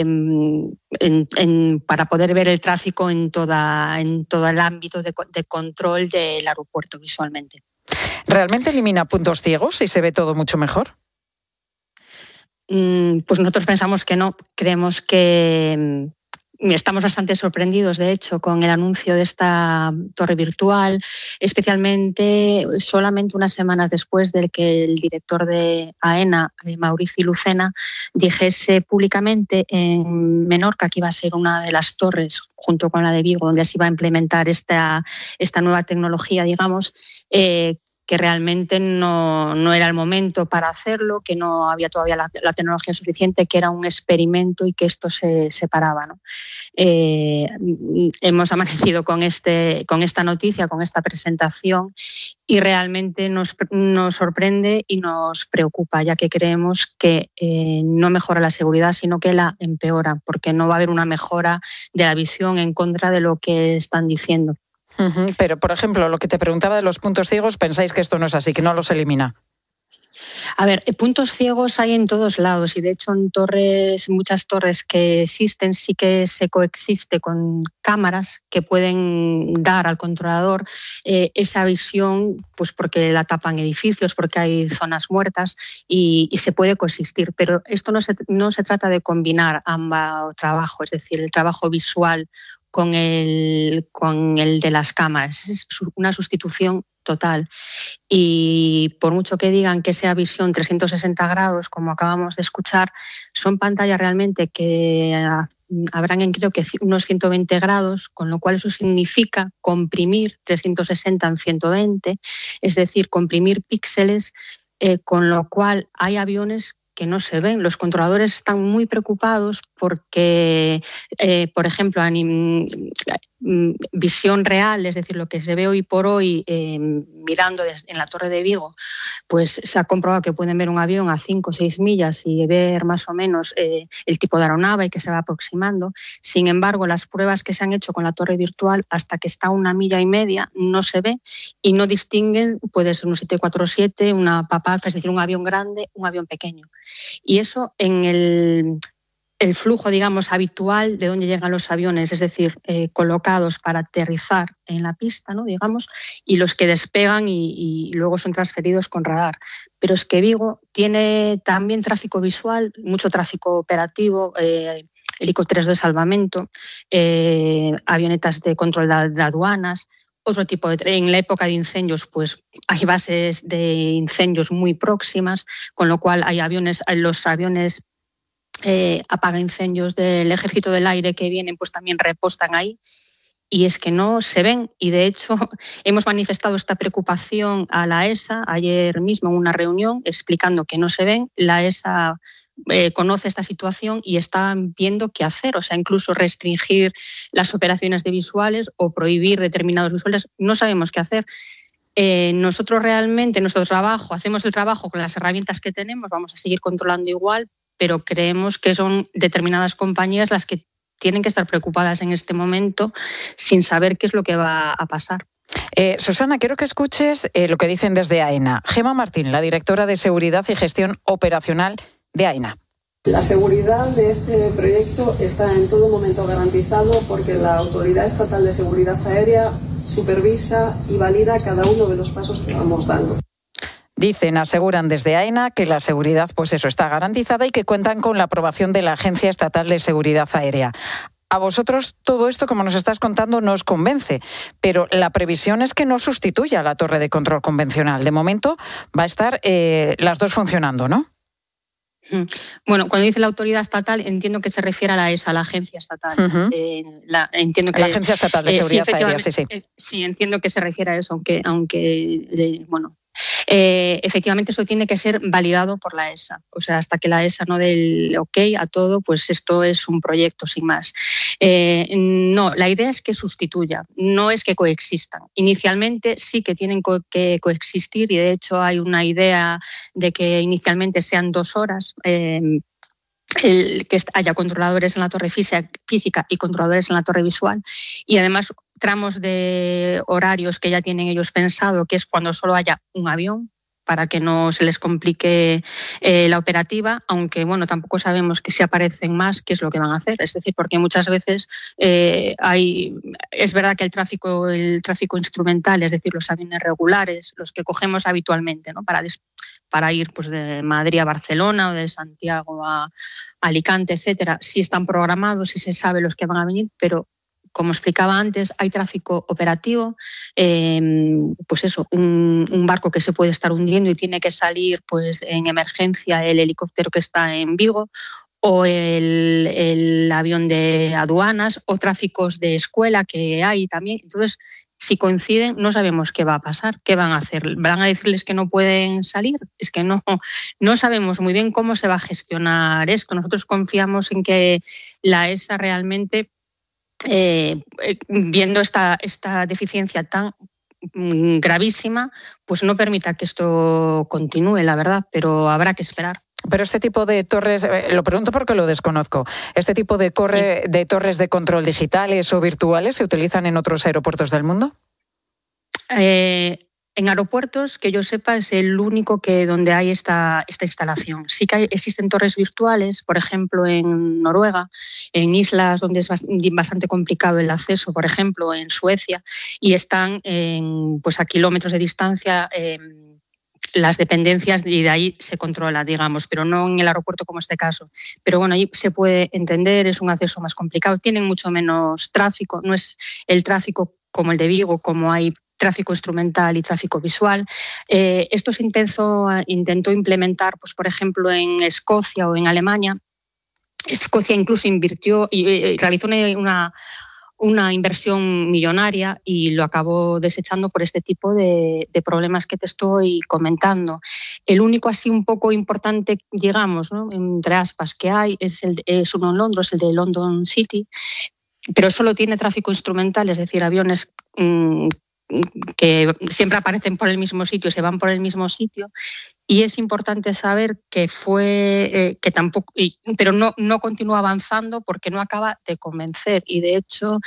para poder ver el tráfico en todo el ámbito de control del aeropuerto visualmente. ¿Realmente elimina puntos ciegos y se ve todo mucho mejor? Pues nosotros pensamos que no. Creemos que Estamos bastante sorprendidos, de hecho, con el anuncio de esta torre virtual, especialmente solamente unas semanas después de que el director de AENA, Maurici Lucena, dijese públicamente en Menorca que iba a ser una de las torres, junto con la de Vigo, donde se iba a implementar esta nueva tecnología, digamos, que realmente no era el momento para hacerlo, que no había todavía la tecnología suficiente, que era un experimento y que esto se paraba, ¿no? Hemos amanecido con esta noticia, con esta presentación, y realmente nos sorprende y nos preocupa, ya que creemos que no mejora la seguridad, sino que la empeora, porque no va a haber una mejora de la visión en contra de lo que están diciendo. Pero, por ejemplo, lo que te preguntaba de los puntos ciegos, ¿pensáis que esto no es así, que no los elimina? A ver, puntos ciegos hay en todos lados y de hecho en muchas torres que existen sí que se coexiste con cámaras que pueden dar al controlador esa visión, pues porque la tapan edificios, porque hay zonas muertas y se puede coexistir. Pero esto no se trata de combinar ambos trabajos, es decir, el trabajo visual con el de las cámaras. Es una sustitución total. Y por mucho que digan que sea visión 360 grados, como acabamos de escuchar, son pantallas realmente que habrán en creo que unos 120 grados, con lo cual eso significa comprimir 360 en 120, es decir, comprimir píxeles, con lo cual hay aviones que no se ven. Los controladores están muy preocupados porque, por ejemplo, visión real, es decir, lo que se ve hoy por hoy mirando en la Torre de Vigo, pues se ha comprobado que pueden ver un avión a 5 o 6 millas y ver más o menos el tipo de aeronave que se va aproximando. Sin embargo, las pruebas que se han hecho con la torre virtual, hasta que está a 1,5 millas, no se ve y no distinguen, puede ser un 747, una Papaz, es decir, un avión grande, un avión pequeño. Y eso en el flujo, digamos, habitual de donde llegan los aviones, es decir, colocados para aterrizar en la pista, ¿no?, digamos, y los que despegan y luego son transferidos con radar. Pero es que Vigo tiene también tráfico visual, mucho tráfico operativo, helicópteros de salvamento, avionetas de control de aduanas, otro tipo en la época de incendios, pues hay bases de incendios muy próximas, con lo cual los aviones apaga incendios del Ejército del Aire que vienen, pues también repostan ahí, y es que no se ven. Y de hecho hemos manifestado esta preocupación a la ESA ayer mismo en una reunión explicando que no se ven. La ESA conoce esta situación y está viendo qué hacer, o sea, incluso restringir las operaciones de visuales o prohibir determinados visuales. No sabemos qué hacer. Nosotros realmente, hacemos el trabajo con las herramientas que tenemos, vamos a seguir controlando igual, pero creemos que son determinadas compañías las que tienen que estar preocupadas en este momento sin saber qué es lo que va a pasar. Susana, quiero que escuches lo que dicen desde AENA. Gemma Martín, la directora de Seguridad y Gestión Operacional de AENA. La seguridad de este proyecto está en todo momento garantizado porque la Autoridad Estatal de Seguridad Aérea supervisa y valida cada uno de los pasos que vamos dando. Aseguran desde AENA que la seguridad, pues eso, está garantizada y que cuentan con la aprobación de la Agencia Estatal de Seguridad Aérea. A vosotros todo esto, como nos estás contando, no os convence, pero la previsión es que no sustituya a la torre de control convencional. De momento va a estar las dos funcionando, ¿no? Bueno, cuando dice la autoridad estatal, entiendo que se refiere a la ESA, la agencia estatal. Entiendo que la Agencia Estatal de Seguridad Aérea, sí. Sí, entiendo que se refiere a eso, aunque efectivamente eso tiene que ser validado por la ESA. O sea, hasta que la ESA no dé el ok a todo, pues esto es un proyecto sin más. No, la idea es que sustituya, no es que coexistan. Inicialmente sí que tienen que coexistir y de hecho hay una idea de que inicialmente sean 2 horas. Que haya controladores en la torre física y controladores en la torre visual, y además tramos de horarios que ya tienen ellos pensado, que es cuando solo haya un avión, para que no se les complique la operativa, aunque bueno, tampoco sabemos que si aparecen más, qué es lo que van a hacer. Es decir, porque muchas veces es verdad que el tráfico instrumental, es decir, los aviones regulares, los que cogemos habitualmente, ¿no?, para para ir pues de Madrid a Barcelona o de Santiago a Alicante, etcétera, sí están programados, sí se sabe los que van a venir, pero como explicaba antes, hay tráfico operativo, pues eso, un barco que se puede estar hundiendo y tiene que salir pues en emergencia el helicóptero que está en Vigo, o el avión de aduanas, o tráficos de escuela que hay también. Entonces, si coinciden, no sabemos qué va a pasar, qué van a hacer. ¿Van a decirles que no pueden salir? Es que no sabemos muy bien cómo se va a gestionar esto. Nosotros confiamos en que la ESA realmente, viendo esta deficiencia tan gravísima, pues no permita que esto continúe, la verdad, pero habrá que esperar. Pero este tipo de torres, lo pregunto porque lo desconozco, ¿este tipo de torres de control digitales o virtuales se utilizan en otros aeropuertos del mundo? En aeropuertos, que yo sepa, es el único donde hay esta instalación. Sí que existen torres virtuales, por ejemplo, en Noruega, en islas donde es bastante complicado el acceso, por ejemplo, en Suecia, y están pues a kilómetros de distancia las dependencias, y de ahí se controla, digamos, pero no en el aeropuerto como este caso. Pero bueno, ahí se puede entender, es un acceso más complicado, tienen mucho menos tráfico, no es el tráfico como el de Vigo, como hay tráfico instrumental y tráfico visual. Esto se intentó implementar, pues por ejemplo, en Escocia o en Alemania. Escocia incluso invirtió y realizó una inversión millonaria y lo acabó desechando por este tipo de problemas que te estoy comentando. El único así un poco importante, digamos, ¿no?, entre aspas, que hay es uno en Londres, el de London City, pero solo tiene tráfico instrumental, es decir, aviones que siempre aparecen por el mismo sitio, se van por el mismo sitio, y es importante saber que que tampoco, pero no continúa avanzando porque no acaba de convencer. Y de hecho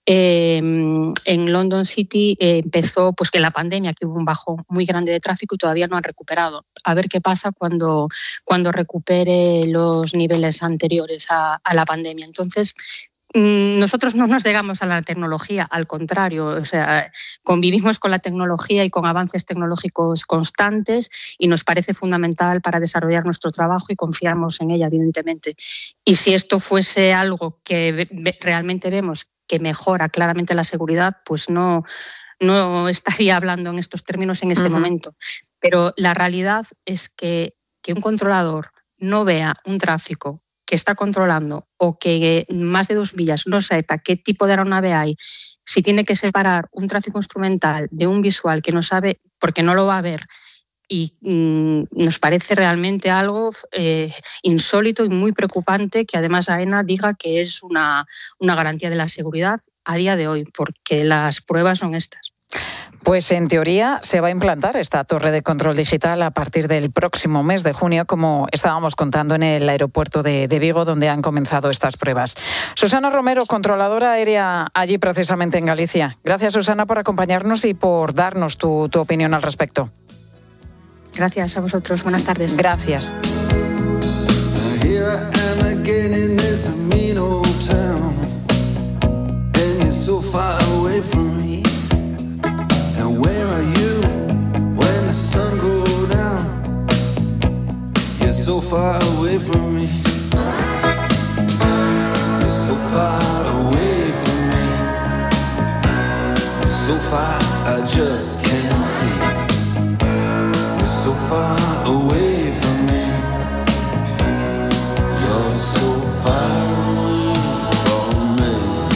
en London City empezó pues que la pandemia, que hubo un bajón muy grande de tráfico y todavía no han recuperado. A ver qué pasa cuando recupere los niveles anteriores a la pandemia. Entonces, nosotros no nos negamos a la tecnología, al contrario, o sea, convivimos con la tecnología y con avances tecnológicos constantes, y nos parece fundamental para desarrollar nuestro trabajo y confiamos en ella, evidentemente. Y si esto fuese algo que realmente vemos que mejora claramente la seguridad, pues no estaría hablando en estos términos en este momento. Pero la realidad es que un controlador no vea un tráfico que está controlando, o que más de 2 millas no sepa qué tipo de aeronave hay, si tiene que separar un tráfico instrumental de un visual que no sabe, porque no lo va a ver, y nos parece realmente algo insólito y muy preocupante que además AENA diga que es una garantía de la seguridad a día de hoy, porque las pruebas son estas. Pues en teoría se va a implantar esta torre de control digital a partir del próximo mes de junio, como estábamos contando en el aeropuerto de Vigo, donde han comenzado estas pruebas. Susana Romero, controladora aérea allí precisamente en Galicia. Gracias, Susana, por acompañarnos y por darnos tu opinión al respecto. Gracias a vosotros. Buenas tardes. Gracias. Where are you when the sun goes down? You're so far away from me. You're so far away from me. So far I just can't see. You're so far away from me. You're so far away from me.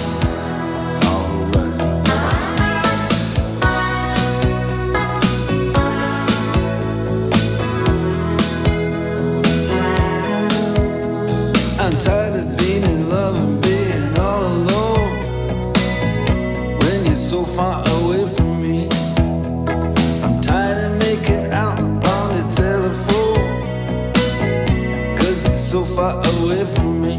I'm tired of being in love and being all alone when you're so far away from me. I'm tired of making out on the telephone 'cause you're so far away from me.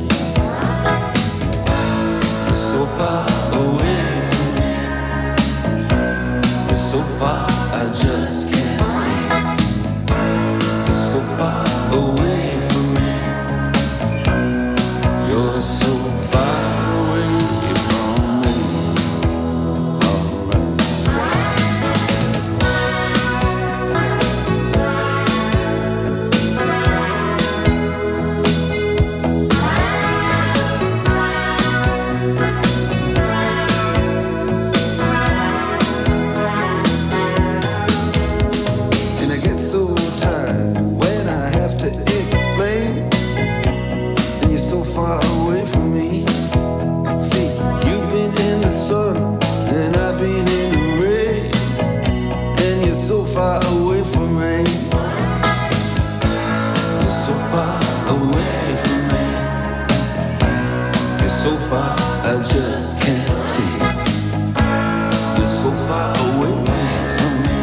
You're so far away from me. You're so far I just can't see. You're so far away from me. You're so far away from me. All right. just can't see. You're so far away from me.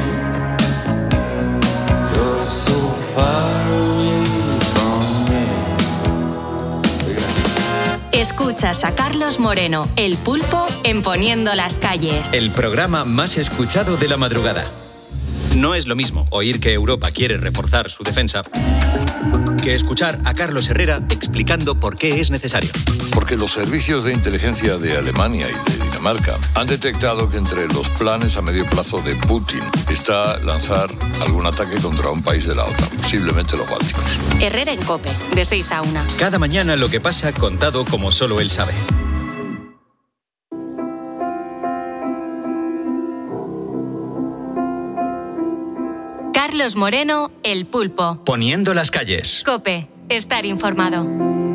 You're so far away from me. Escuchas a Carlos Moreno, El Pulpo, en Poniendo las Calles. El programa más escuchado de la madrugada. No es lo mismo oír que Europa quiere reforzar su defensa que escuchar a Carlos Herrera explicando por qué es necesario. Porque los servicios de inteligencia de Alemania y de Dinamarca han detectado que entre los planes a medio plazo de Putin está lanzar algún ataque contra un país de la OTAN, posiblemente los bálticos. Herrera en COPE, de 6 a 1. Cada mañana lo que pasa contado como solo él sabe. Carlos Moreno, El Pulpo. Poniendo las calles. COPE, estar informado.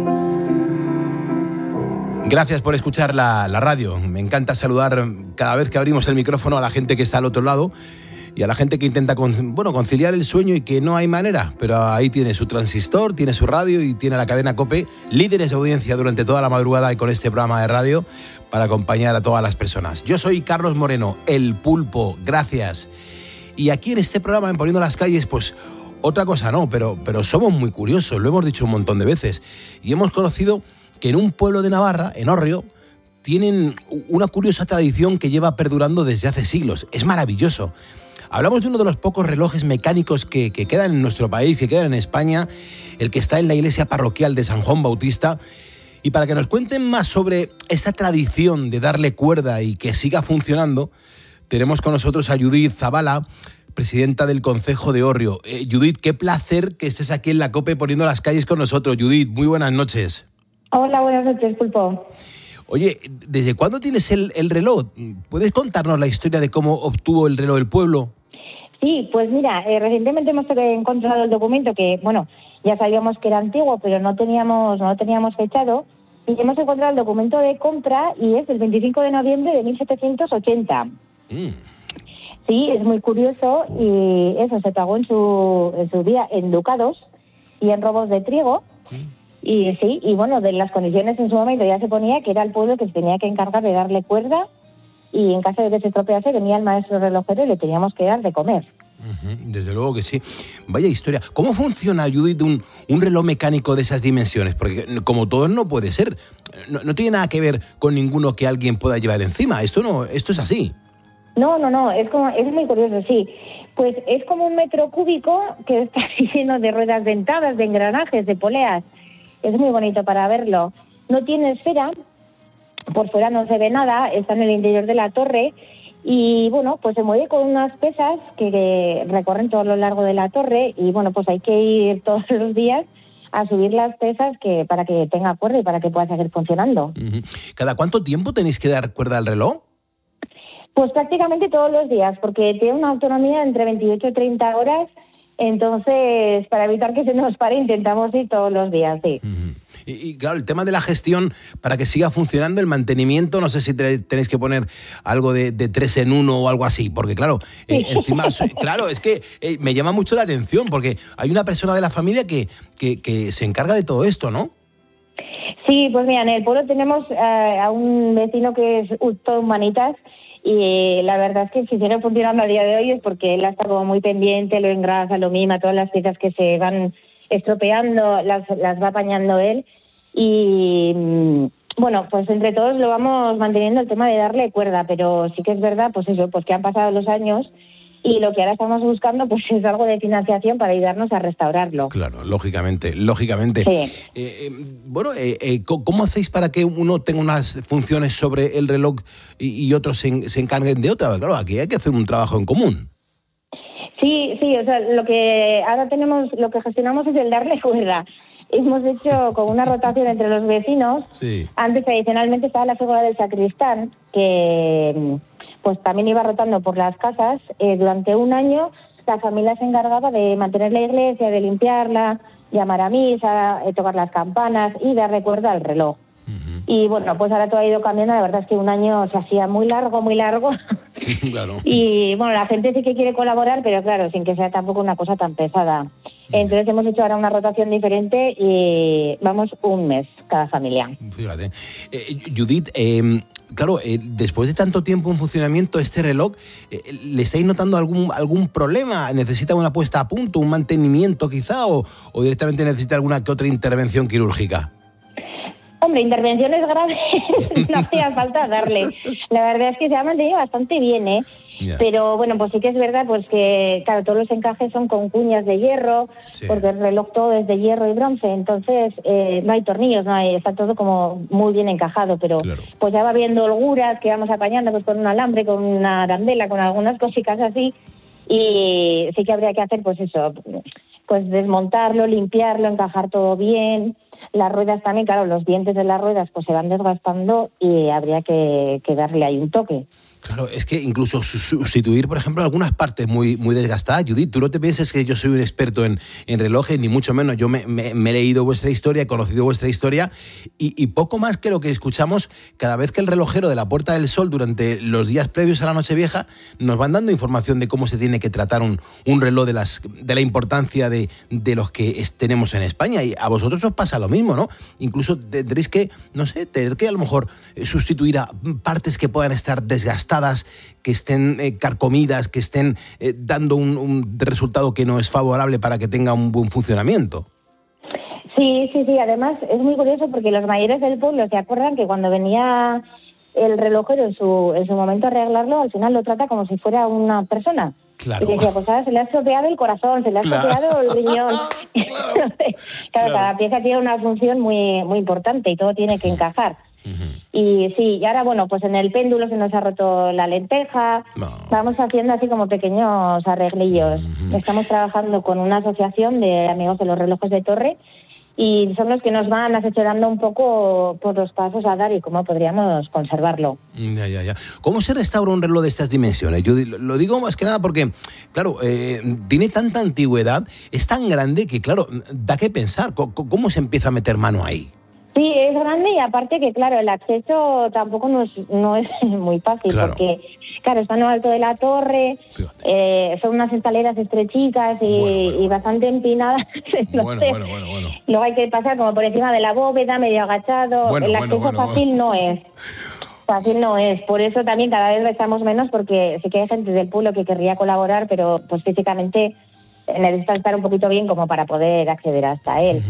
Gracias por escuchar la radio. Me encanta saludar cada vez que abrimos el micrófono a la gente que está al otro lado y a la gente que intenta conciliar el sueño y que no hay manera. Pero ahí tiene su transistor, tiene su radio y tiene la cadena COPE, líderes de audiencia durante toda la madrugada y con este programa de radio para acompañar a todas las personas. Yo soy Carlos Moreno, El Pulpo. Gracias. Y aquí en este programa, en Poniendo las Calles, pues otra cosa no, pero somos muy curiosos, lo hemos dicho un montón de veces. Y hemos conocido que en un pueblo de Navarra, en Orrio, tienen una curiosa tradición que lleva perdurando desde hace siglos. Es maravilloso. Hablamos de uno de los pocos relojes mecánicos que quedan en nuestro país, que quedan en España, el que está en la iglesia parroquial de San Juan Bautista. Y para que nos cuenten más sobre esta tradición de darle cuerda y que siga funcionando, tenemos con nosotros a Judith Zavala, presidenta del Concejo de Orrio. Judith, qué placer que estés aquí en la COPE Poniendo las Calles con nosotros. Judith, muy buenas noches. Hola, buenas noches, Pulpo. Oye, ¿desde cuándo tienes el reloj? ¿Puedes contarnos la historia de cómo obtuvo el reloj el pueblo? Sí, pues mira, recientemente hemos encontrado el documento que, bueno, ya sabíamos que era antiguo, pero no lo teníamos fechado. Y hemos encontrado el documento de compra y es del 25 de noviembre de 1780. Sí, es muy curioso y eso se pagó en su día en ducados y en robos de trigo. Y sí, y bueno, de las condiciones en su momento ya se ponía que era el pueblo que se tenía que encargar de darle cuerda y en caso de que se estropease venía el maestro relojero y le teníamos que dar de comer. Desde luego que sí. Vaya historia. ¿Cómo funciona, Judith, un reloj mecánico de esas dimensiones? Porque como todos no puede ser. No tiene nada que ver con ninguno que alguien pueda llevar encima. Esto es así. No, es muy curioso, sí. Pues es como un metro cúbico que está lleno de ruedas dentadas, de engranajes, de poleas. Es muy bonito para verlo. No tiene esfera, por fuera no se ve nada, está en el interior de la torre y bueno, pues se mueve con unas pesas que recorren todo lo largo de la torre y bueno, pues hay que ir todos los días a subir las pesas para que tenga cuerda y para que pueda seguir funcionando. ¿Cada cuánto tiempo tenéis que dar cuerda al reloj? Pues prácticamente todos los días, porque tiene una autonomía entre 28 y 30 horas, entonces para evitar que se nos pare intentamos ir todos los días, sí. Y claro, el tema de la gestión, para que siga funcionando, el mantenimiento, no sé si tenéis que poner algo de 3 en 1 o algo así, porque claro, encima, claro, es que me llama mucho la atención, porque hay una persona de la familia que se encarga de todo esto, ¿no? Sí, pues mira, en el pueblo tenemos a un vecino que es todo humanitas y la verdad es que si sigue funcionando a día de hoy es porque él está como muy pendiente, lo engrasa, lo mima, todas las piezas que se van estropeando las va apañando él y bueno, pues entre todos lo vamos manteniendo el tema de darle cuerda, pero sí que es verdad, pues eso, pues que han pasado los años y lo que ahora estamos buscando pues es algo de financiación para ayudarnos a restaurarlo. Claro, lógicamente. Sí. ¿Cómo hacéis para que uno tenga unas funciones sobre el reloj y otros se encarguen de otras? Claro, aquí hay que hacer un trabajo en común. Sí, o sea, lo que gestionamos es el darle cuerda. Hemos hecho con una rotación entre los vecinos. Sí. Antes tradicionalmente estaba la figura del sacristán, que pues también iba rotando por las casas. Durante un año la familia se encargaba de mantener la iglesia, de limpiarla, llamar a misa, tocar las campanas y darle cuerda al reloj. Y bueno, pues ahora todo ha ido cambiando. La verdad es que un año se hacía muy largo. Claro. Y bueno, la gente sí que quiere colaborar, pero claro, sin que sea tampoco una cosa tan pesada. Entonces hemos hecho ahora una rotación diferente y vamos un mes cada familia. Fíjate. Judith, claro, después de tanto tiempo en funcionamiento este reloj, ¿le estáis notando algún problema? ¿Necesita una puesta a punto, un mantenimiento quizá, o directamente necesita alguna que otra intervención quirúrgica? Hombre, intervenciones graves no hacía falta darle. La verdad es que se ha mantenido bastante bien, ¿eh? Yeah. Pero bueno, pues sí que es verdad pues que, claro, todos los encajes son con cuñas de hierro, sí, porque el reloj todo es de hierro y bronce, entonces no hay tornillos, está todo como muy bien encajado, pero claro, pues ya va habiendo holguras que vamos apañando pues con un alambre, con una arandela, con algunas cositas así, y sí que habría que hacer pues eso, pues desmontarlo, limpiarlo, encajar todo bien. Las ruedas también, claro, los dientes de las ruedas pues se van desgastando y habría que darle ahí un toque. Claro, es que incluso sustituir, por ejemplo, algunas partes muy desgastadas. Judith, tú no te pienses que yo soy un experto en relojes, ni mucho menos. Yo me he leído vuestra historia, he conocido vuestra historia y poco más que lo que escuchamos cada vez que el relojero de la Puerta del Sol durante los días previos a la Nochevieja nos van dando información de cómo se tiene que tratar un reloj, de la importancia de los que tenemos en España. Y a vosotros os pasa lo mismo, ¿no? Incluso tendréis que, no sé, tener que a lo mejor sustituir a partes que puedan estar desgastadas, que estén carcomidas, que estén dando un resultado que no es favorable para que tenga un buen funcionamiento. Sí, además es muy curioso porque los mayores del pueblo se acuerdan que cuando venía el relojero en su momento a arreglarlo, al final lo trata como si fuera una persona. Claro. Y decía, pues ahora se le ha estropeado el corazón, se le ha estropeado el riñón. Claro, cada pieza tiene una función muy, muy importante y todo tiene que encajar. Y sí, y ahora bueno, pues en el péndulo se nos ha roto la lenteja, vamos haciendo así como pequeños arreglillos. Estamos trabajando con una asociación de amigos de los relojes de torre y son los que nos van asesorando un poco por los pasos a dar y cómo podríamos conservarlo. Ya. ¿Cómo se restaura un reloj de estas dimensiones? Yo lo digo más que nada porque, claro, tiene tanta antigüedad, es tan grande que, claro, da que pensar. ¿Cómo se empieza a meter mano ahí? Sí, es grande y aparte que, claro, el acceso tampoco no es muy fácil, claro, porque, claro, está en lo alto de la torre, son unas escaleras estrechicas y bastante empinadas. Bueno. Luego hay que pasar como por encima de la bóveda, medio agachado. El acceso fácil no es. Fácil no es. Por eso también cada vez rezamos menos, porque sí que hay gente del pueblo que querría colaborar, pero pues físicamente necesita estar un poquito bien como para poder acceder hasta él.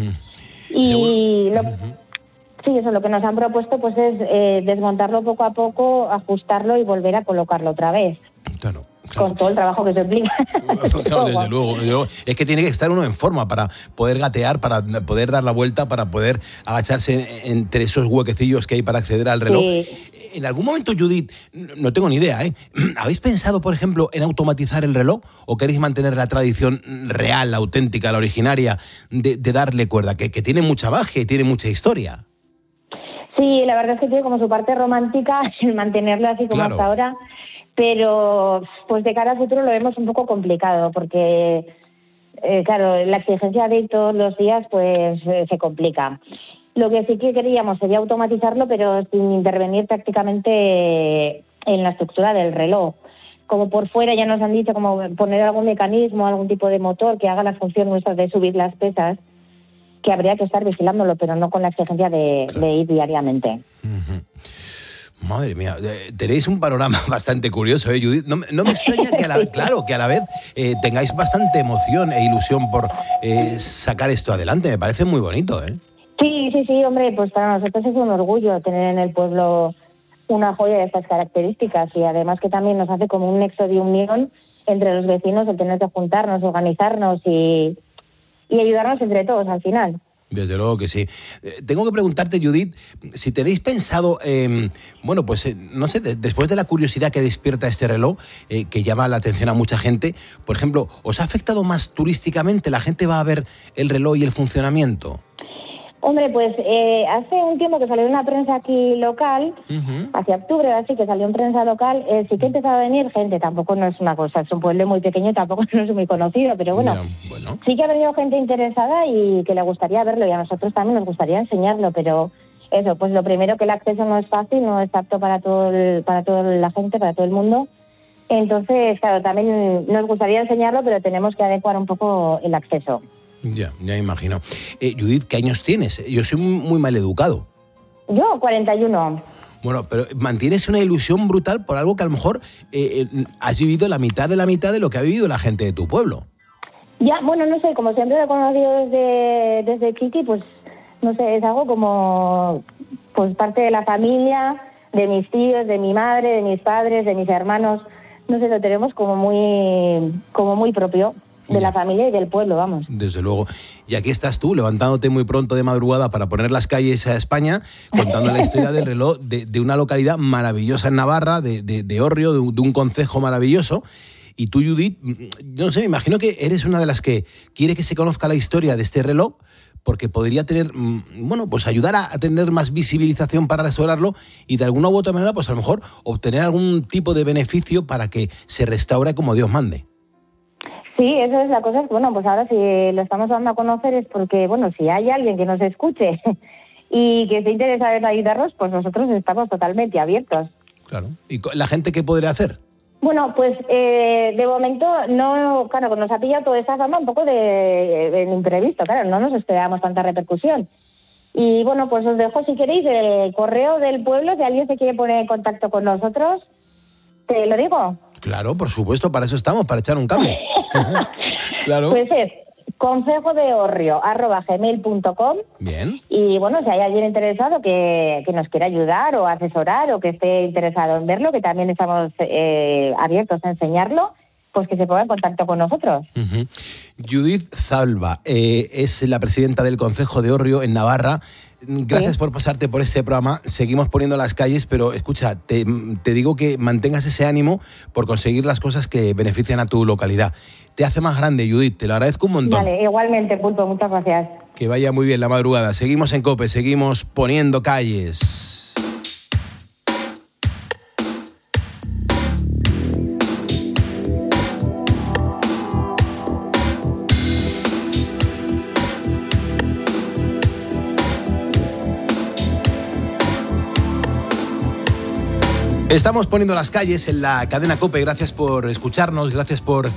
Y sí, eso, lo que nos han propuesto pues es desmontarlo poco a poco, ajustarlo y volver a colocarlo otra vez. Claro. Con todo el trabajo que se implica. Claro, desde luego. Es que tiene que estar uno en forma para poder gatear, para poder dar la vuelta, para poder agacharse entre esos huequecillos que hay para acceder al reloj. Sí. En algún momento, Judith, no tengo ni idea, ¿habéis pensado, por ejemplo, en automatizar el reloj o queréis mantener la tradición real, la auténtica, la originaria de darle cuerda, que tiene mucha magia y tiene mucha historia? Sí, la verdad es que tiene como su parte romántica el mantenerlo así como hasta ahora, pero pues de cara al futuro lo vemos un poco complicado porque, claro, la exigencia de todos los días pues se complica. Lo que sí que queríamos sería automatizarlo, pero sin intervenir prácticamente en la estructura del reloj. Como por fuera ya nos han dicho como poner algún mecanismo, algún tipo de motor que haga la función nuestra de subir las pesas, que habría que estar vigilándolo, pero no con la exigencia de ir diariamente. Madre mía, tenéis un panorama bastante curioso, Judith. No me extraña que a la vez tengáis bastante emoción e ilusión por sacar esto adelante. Me parece muy bonito, ¿eh? Sí, hombre, pues para nosotros es un orgullo tener en el pueblo una joya de estas características y además que también nos hace como un nexo de unión entre los vecinos, el tener que juntarnos, organizarnos y ayudarnos entre todos al final. Desde luego que sí. Tengo que preguntarte, Judith, si tenéis pensado, no sé, después de la curiosidad que despierta este reloj, que llama la atención a mucha gente, por ejemplo, ¿os ha afectado más turísticamente? ¿La gente va a ver el reloj y el funcionamiento? Hombre, pues hace un tiempo que salió una prensa aquí local, hacia octubre así, que salió en prensa local, sí que empezó a venir gente, tampoco no es una cosa, es un pueblo muy pequeño, tampoco no es muy conocido, pero bueno, sí que ha venido gente interesada y que le gustaría verlo y a nosotros también nos gustaría enseñarlo, pero eso, pues lo primero, que el acceso no es fácil, no es apto para toda la gente, para todo el mundo. Entonces, claro, también nos gustaría enseñarlo, pero tenemos que adecuar un poco el acceso. Ya imagino. Judith, ¿qué años tienes? Yo soy muy mal educado. Yo, 41. Bueno, pero mantienes una ilusión brutal por algo que a lo mejor has vivido la mitad de lo que ha vivido la gente de tu pueblo. Ya, bueno, no sé, como siempre lo he conocido desde Kiki, pues no sé, es algo como pues parte de la familia, de mis tíos, de mi madre, de mis padres, de mis hermanos. No sé, lo tenemos como muy propio de la familia y del pueblo, vamos. Desde luego. Y aquí estás tú, levantándote muy pronto de madrugada para poner las calles a España, contando la historia del reloj de una localidad maravillosa en Navarra, de Orrio, de un concejo maravilloso. Y tú, Judith, yo no sé, me imagino que eres una de las que quiere que se conozca la historia de este reloj, porque podría tener, bueno, pues ayudar a tener más visibilización para restaurarlo y de alguna u otra manera, pues a lo mejor obtener algún tipo de beneficio para que se restaure como Dios mande. Sí, eso es la cosa. Bueno, pues ahora si lo estamos dando a conocer es porque, bueno, si hay alguien que nos escuche y que esté interesado en ayudarnos, pues nosotros estamos totalmente abiertos. Claro. ¿Y la gente qué podría hacer? Bueno, pues de momento no, claro, nos ha pillado toda esa fama un poco de imprevisto, claro, no nos esperábamos tanta repercusión. Y bueno, pues os dejo, si queréis, el correo del pueblo, si alguien se quiere poner en contacto con nosotros, ¿te lo digo? Claro, por supuesto, para eso estamos, para echar un cable. Claro. Pues es concejodeorrio@gmail.com. Bien. Y bueno, si hay alguien interesado que nos quiera ayudar o asesorar o que esté interesado en verlo, que también estamos abiertos a enseñarlo, pues que se ponga en contacto con nosotros. Uh-huh. Judith Zalba es la presidenta del Concejo de Orrio en Navarra. Gracias por pasarte por este programa. Seguimos poniendo las calles, pero escucha, te digo que mantengas ese ánimo por conseguir las cosas que benefician a tu localidad. Te hace más grande, Judith, te lo agradezco un montón. Vale, igualmente, Pulpo, muchas gracias. Que vaya muy bien la madrugada. Seguimos en COPE, seguimos poniendo calles. Estamos poniendo las calles en la cadena COPE. Gracias por escucharnos, gracias por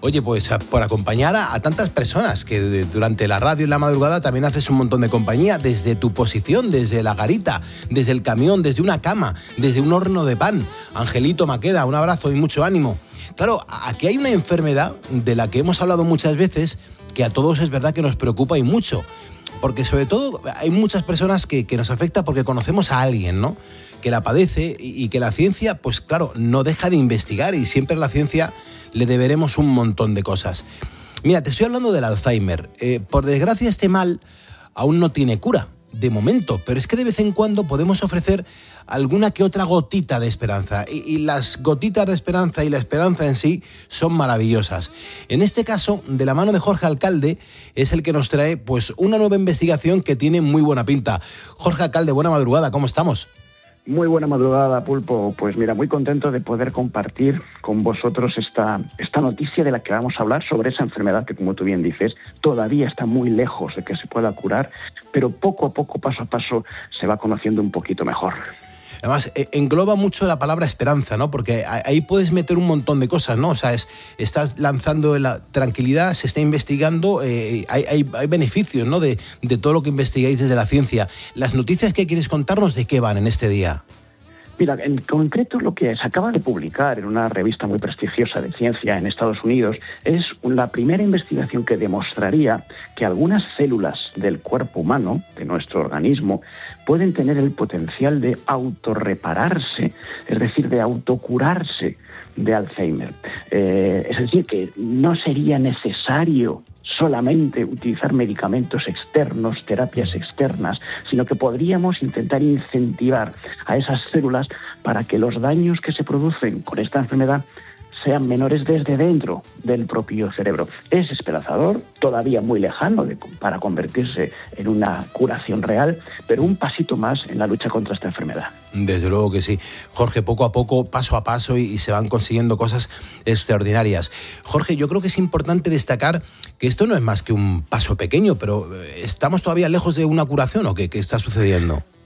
acompañar a tantas personas que durante la radio y la madrugada también haces un montón de compañía, desde tu posición, desde la garita, desde el camión, desde una cama, desde un horno de pan. Angelito Maqueda, un abrazo y mucho ánimo. Claro, aquí hay una enfermedad de la que hemos hablado muchas veces, que a todos es verdad que nos preocupa y mucho. Porque sobre todo hay muchas personas que nos afecta porque conocemos a alguien, ¿no?, que la padece y que la ciencia, pues claro, no deja de investigar y siempre a la ciencia le deberemos un montón de cosas. Mira, te estoy hablando del Alzheimer. Por desgracia, este mal aún no tiene cura, de momento, pero es que de vez en cuando podemos ofrecer alguna que otra gotita de esperanza. Y las gotitas de esperanza y la esperanza en sí son maravillosas. En este caso, de la mano de Jorge Alcalde, es el que nos trae pues una nueva investigación que tiene muy buena pinta. Jorge Alcalde, buena madrugada, ¿cómo estamos? Muy buena madrugada, Pulpo. Pues mira, muy contento de poder compartir con vosotros esta noticia de la que vamos a hablar, sobre esa enfermedad que, como tú bien dices, todavía está muy lejos de que se pueda curar, pero poco a poco, paso a paso, se va conociendo un poquito mejor. Además, engloba mucho la palabra esperanza, ¿no? Porque ahí puedes meter un montón de cosas, ¿no? O sea, estás lanzando la tranquilidad, se está investigando, hay beneficios, ¿no?, de todo lo que investigáis desde la ciencia. Las noticias que quieres contarnos, ¿de qué van en este día? Mira, en concreto lo que se acaba de publicar en una revista muy prestigiosa de ciencia en Estados Unidos es la primera investigación que demostraría que algunas células del cuerpo humano, de nuestro organismo, pueden tener el potencial de autorrepararse, es decir, de autocurarse de Alzheimer. Es decir, que no sería necesario solamente utilizar medicamentos externos, terapias externas, sino que podríamos intentar incentivar a esas células para que los daños que se producen con esta enfermedad sean menores desde dentro del propio cerebro. Es esperanzador, todavía muy lejano para convertirse en una curación real, pero un pasito más en la lucha contra esta enfermedad. Desde luego que sí. Jorge, poco a poco, paso a paso, y se van consiguiendo cosas extraordinarias. Jorge, yo creo que es importante destacar que esto no es más que un paso pequeño, pero ¿estamos todavía lejos de una curación o qué está sucediendo?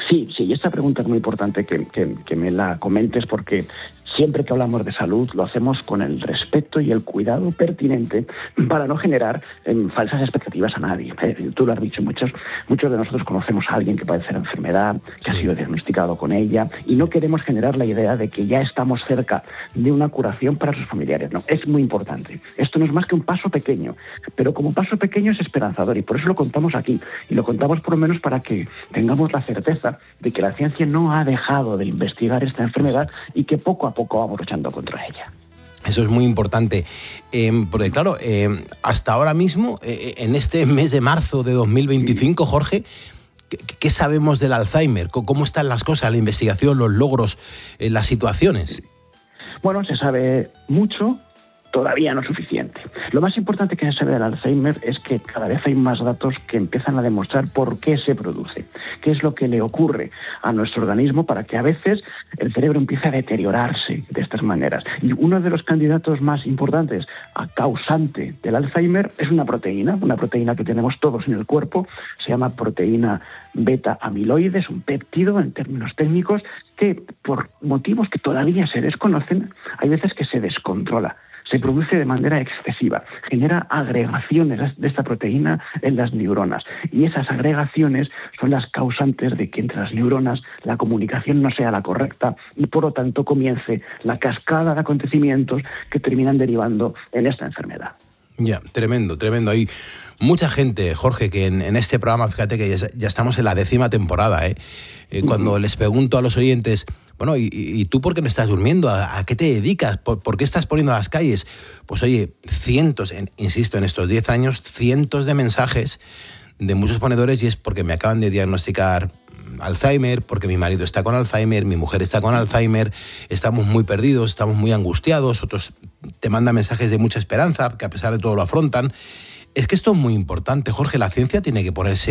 Sí, y esta pregunta es muy importante que me la comentes, porque siempre que hablamos de salud lo hacemos con el respeto y el cuidado pertinente para no generar falsas expectativas a nadie. Tú lo has dicho, muchos de nosotros conocemos a alguien que padece la enfermedad, que ha sido diagnosticado con ella, y no queremos generar la idea de que ya estamos cerca de una curación para sus familiares. No, es muy importante. Esto no es más que un paso pequeño, pero como paso pequeño es esperanzador, y por eso lo contamos aquí, y lo contamos por lo menos para que tengamos la certeza de que la ciencia no ha dejado de investigar esta enfermedad y que poco a poco vamos luchando contra ella. Eso es muy importante, porque claro, hasta ahora mismo, en este mes de marzo de 2025, Jorge, ¿qué sabemos del Alzheimer? ¿Cómo están las cosas, la investigación, los logros, las situaciones? Bueno, se sabe mucho, todavía no suficiente. Lo más importante que se sabe del Alzheimer es que cada vez hay más datos que empiezan a demostrar por qué se produce, qué es lo que le ocurre a nuestro organismo para que a veces el cerebro empiece a deteriorarse de estas maneras. Y uno de los candidatos más importantes a causante del Alzheimer es una proteína que tenemos todos en el cuerpo, se llama proteína beta-amiloide, es un péptido en términos técnicos que por motivos que todavía se desconocen, hay veces que se descontrola. Se produce de manera excesiva, genera agregaciones de esta proteína en las neuronas, y esas agregaciones son las causantes de que entre las neuronas la comunicación no sea la correcta y por lo tanto comience la cascada de acontecimientos que terminan derivando en esta enfermedad. Ya, tremendo. Hay mucha gente, Jorge, que en este programa, fíjate que ya estamos en la 10ª temporada, cuando les pregunto a los oyentes, bueno, ¿y tú por qué no estás durmiendo? ¿A qué te dedicas? ¿Por qué estás poniendo a las calles? Pues oye, cientos, insisto, en estos 10 años, cientos de mensajes de muchos ponedores, y es porque me acaban de diagnosticar Alzheimer, porque mi marido está con Alzheimer, mi mujer está con Alzheimer, estamos muy perdidos, estamos muy angustiados, otros te mandan mensajes de mucha esperanza, que a pesar de todo lo afrontan. Es que esto es muy importante, Jorge, la ciencia tiene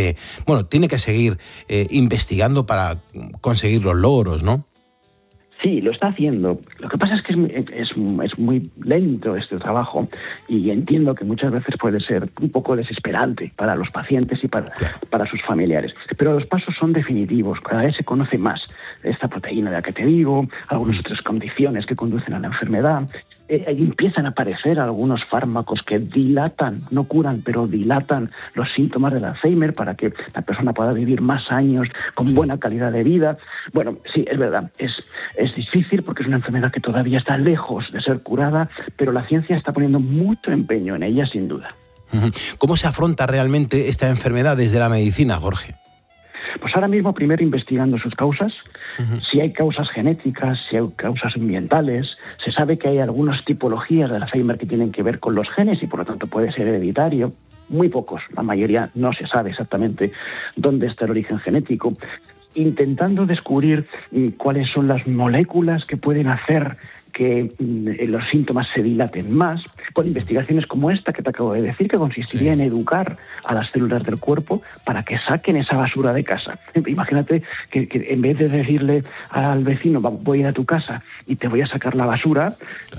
que seguir investigando para conseguir los logros, ¿no? Sí, lo está haciendo. Lo que pasa es que es muy lento este trabajo, y entiendo que muchas veces puede ser un poco desesperante para los pacientes y para sus familiares. Pero los pasos son definitivos. Cada vez se conoce más esta proteína de la que te digo, algunas otras condiciones que conducen a la enfermedad. Empiezan a aparecer algunos fármacos que dilatan, no curan, pero dilatan los síntomas del Alzheimer para que la persona pueda vivir más años con buena calidad de vida. Bueno, sí, es verdad, es difícil porque es una enfermedad que todavía está lejos de ser curada, pero la ciencia está poniendo mucho empeño en ella, sin duda. ¿Cómo se afronta realmente esta enfermedad desde la medicina, Jorge? Pues ahora mismo primero investigando sus causas, si hay causas genéticas, si hay causas ambientales. Se sabe que hay algunas tipologías del Alzheimer que tienen que ver con los genes y por lo tanto puede ser hereditario. Muy pocos, la mayoría no se sabe exactamente dónde está el origen genético. Intentando descubrir cuáles son las moléculas que pueden hacer que los síntomas se dilaten más, con investigaciones como esta que te acabo de decir, que consistiría en educar a las células del cuerpo para que saquen esa basura de casa. Imagínate que en vez de decirle al vecino, voy a ir a tu casa y te voy a sacar la basura,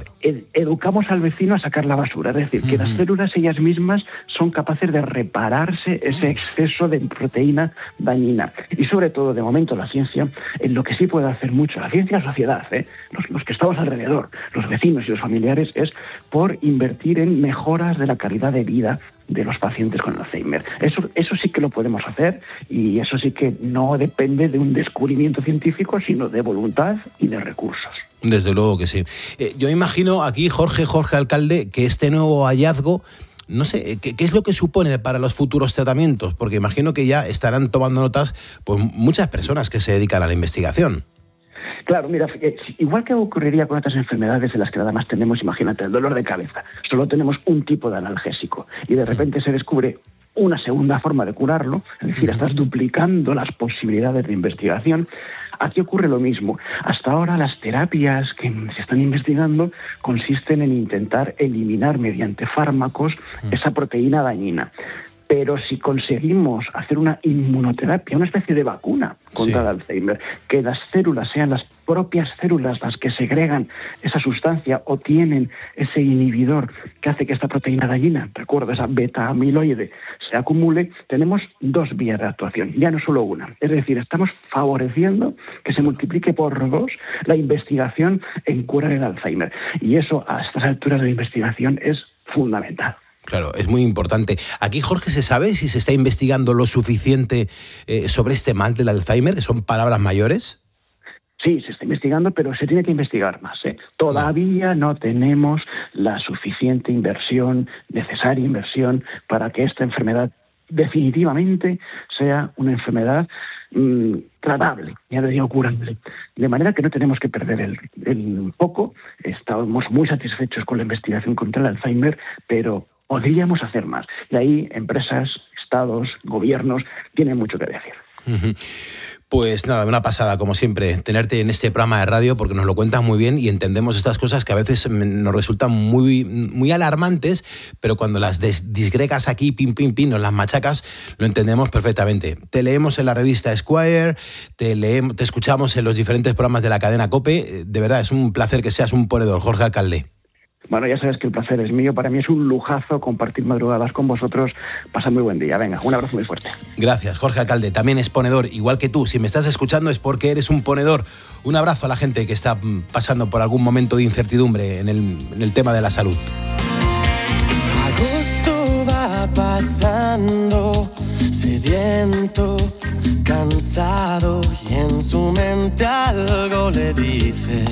educamos al vecino a sacar la basura. Es decir, que las células ellas mismas son capaces de repararse ese exceso de proteína dañina. Y sobre todo, de momento, la ciencia, en lo que sí puede hacer mucho, la ciencia y la sociedad, los que estamos alrededor, los vecinos y los familiares, es por invertir en mejoras de la calidad de vida de los pacientes con Alzheimer. Eso sí que lo podemos hacer, y eso sí que no depende de un descubrimiento científico, sino de voluntad y de recursos. Desde luego que sí. Yo imagino aquí, Jorge Alcalde, que este nuevo hallazgo, no sé, ¿qué es lo que supone para los futuros tratamientos? Porque imagino que ya estarán tomando notas pues muchas personas que se dedican a la investigación. Claro, mira, igual que ocurriría con otras enfermedades de las que nada más tenemos, imagínate, el dolor de cabeza, solo tenemos un tipo de analgésico y de repente se descubre una segunda forma de curarlo, es decir, estás duplicando las posibilidades de investigación. Aquí ocurre lo mismo. Hasta ahora las terapias que se están investigando consisten en intentar eliminar mediante fármacos esa proteína dañina. Pero si conseguimos hacer una inmunoterapia, una especie de vacuna contra el Alzheimer, que las células sean las propias células las que segregan esa sustancia o tienen ese inhibidor que hace que esta proteína gallina, recuerda, esa beta-amiloide, se acumule, tenemos 2 vías de actuación, ya no solo una. Es decir, estamos favoreciendo que se multiplique por 2 la investigación en curar el Alzheimer. Y eso, a estas alturas de la investigación, es fundamental. Claro, es muy importante. Aquí, Jorge, ¿se sabe si se está investigando lo suficiente sobre este mal del Alzheimer? ¿Son palabras mayores? Sí, se está investigando, pero se tiene que investigar más. Todavía no tenemos la suficiente necesaria inversión, para que esta enfermedad definitivamente sea una enfermedad tratable, ya le digo curable. De manera que no tenemos que perder el foco. Estamos muy satisfechos con la investigación contra el Alzheimer, pero podríamos hacer más. Y ahí empresas, estados, gobiernos tienen mucho que decir. Pues nada, una pasada, como siempre, tenerte en este programa de radio, porque nos lo cuentas muy bien y entendemos estas cosas que a veces nos resultan muy, muy alarmantes, pero cuando las disgregas aquí, pim, nos las machacas, lo entendemos perfectamente. Te leemos en la revista Esquire, te escuchamos en los diferentes programas de la cadena COPE. De verdad, es un placer que seas un ponedor, Jorge Alcalde. Bueno, ya sabes que el placer es mío. Para mí es un lujazo compartir madrugadas con vosotros. Pasa muy buen día. Venga, un abrazo muy fuerte. Gracias, Jorge Alcalde. También es ponedor, igual que tú. Si me estás escuchando es porque eres un ponedor. Un abrazo a la gente que está pasando por algún momento de incertidumbre en el tema de la salud. Agosto va pasando, sediento, cansado, y en su mente algo le dice: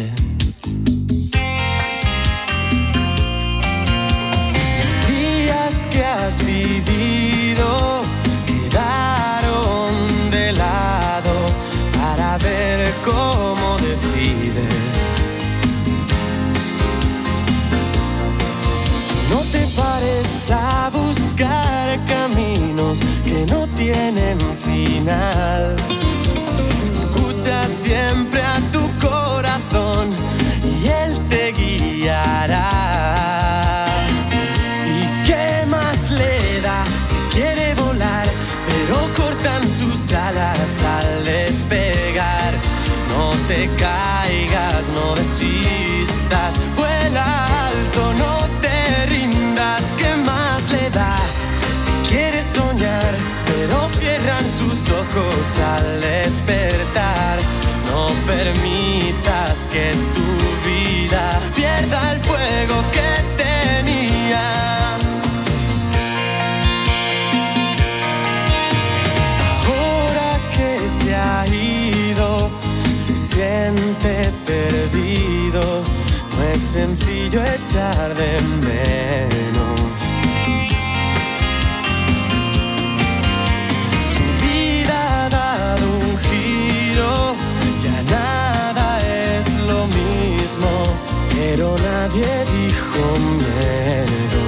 que has vivido quedaron de lado para ver cómo decides. No te pares a buscar caminos que no tienen final. Escucha siempre a tu corazón y él te guiará. Sus alas al despegar, no te caigas, no desistas, vuela alto, no te rindas, ¿qué más le da? Si quieres soñar, pero cierran sus ojos al despertar, no permitas que tu vida pierda el fuego que tenía. Siente perdido, no es sencillo echar de menos. Su vida ha dado un giro, ya nada es lo mismo, pero nadie dijo miedo.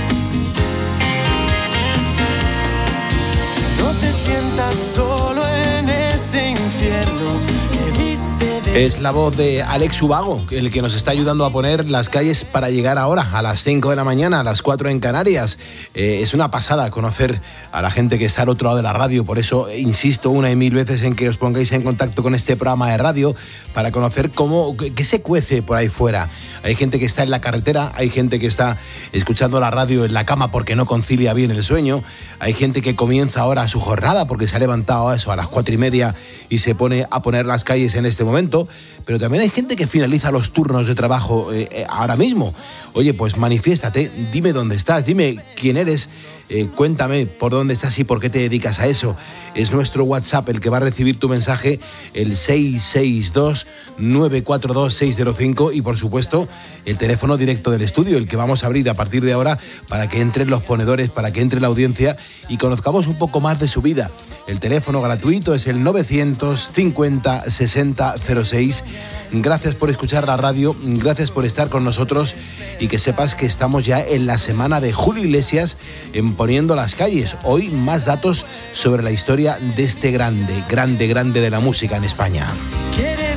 No te sientas solo en ese infierno. Es la voz de Alex Ubago, el que nos está ayudando a poner las calles para llegar ahora, a las 5 de la mañana, a las 4 en Canarias. Es una pasada conocer a la gente que está al otro lado de la radio, por eso insisto una y mil veces en que os pongáis en contacto con este programa de radio para conocer qué se cuece por ahí fuera. Hay gente que está en la carretera, hay gente que está escuchando la radio en la cama porque no concilia bien el sueño, hay gente que comienza ahora su jornada porque se ha levantado a las 4:30 y se pone a poner las calles en este momento, pero también hay gente que finaliza los turnos de trabajo ahora mismo. Oye, pues manifiéstate, dime dónde estás, dime quién eres, cuéntame por dónde estás y por qué te dedicas a eso. Es nuestro WhatsApp el que va a recibir tu mensaje, el 662-942-605, y por supuesto el teléfono directo del estudio, el que vamos a abrir a partir de ahora para que entren los ponedores, para que entre la audiencia y conozcamos un poco más de su vida. El teléfono gratuito es el 950-6006. Gracias por escuchar la radio, gracias por estar con nosotros y que sepas que estamos ya en la semana de Julio Iglesias en Poniendo las Calles. Hoy más datos sobre la historia de este grande de la música en España.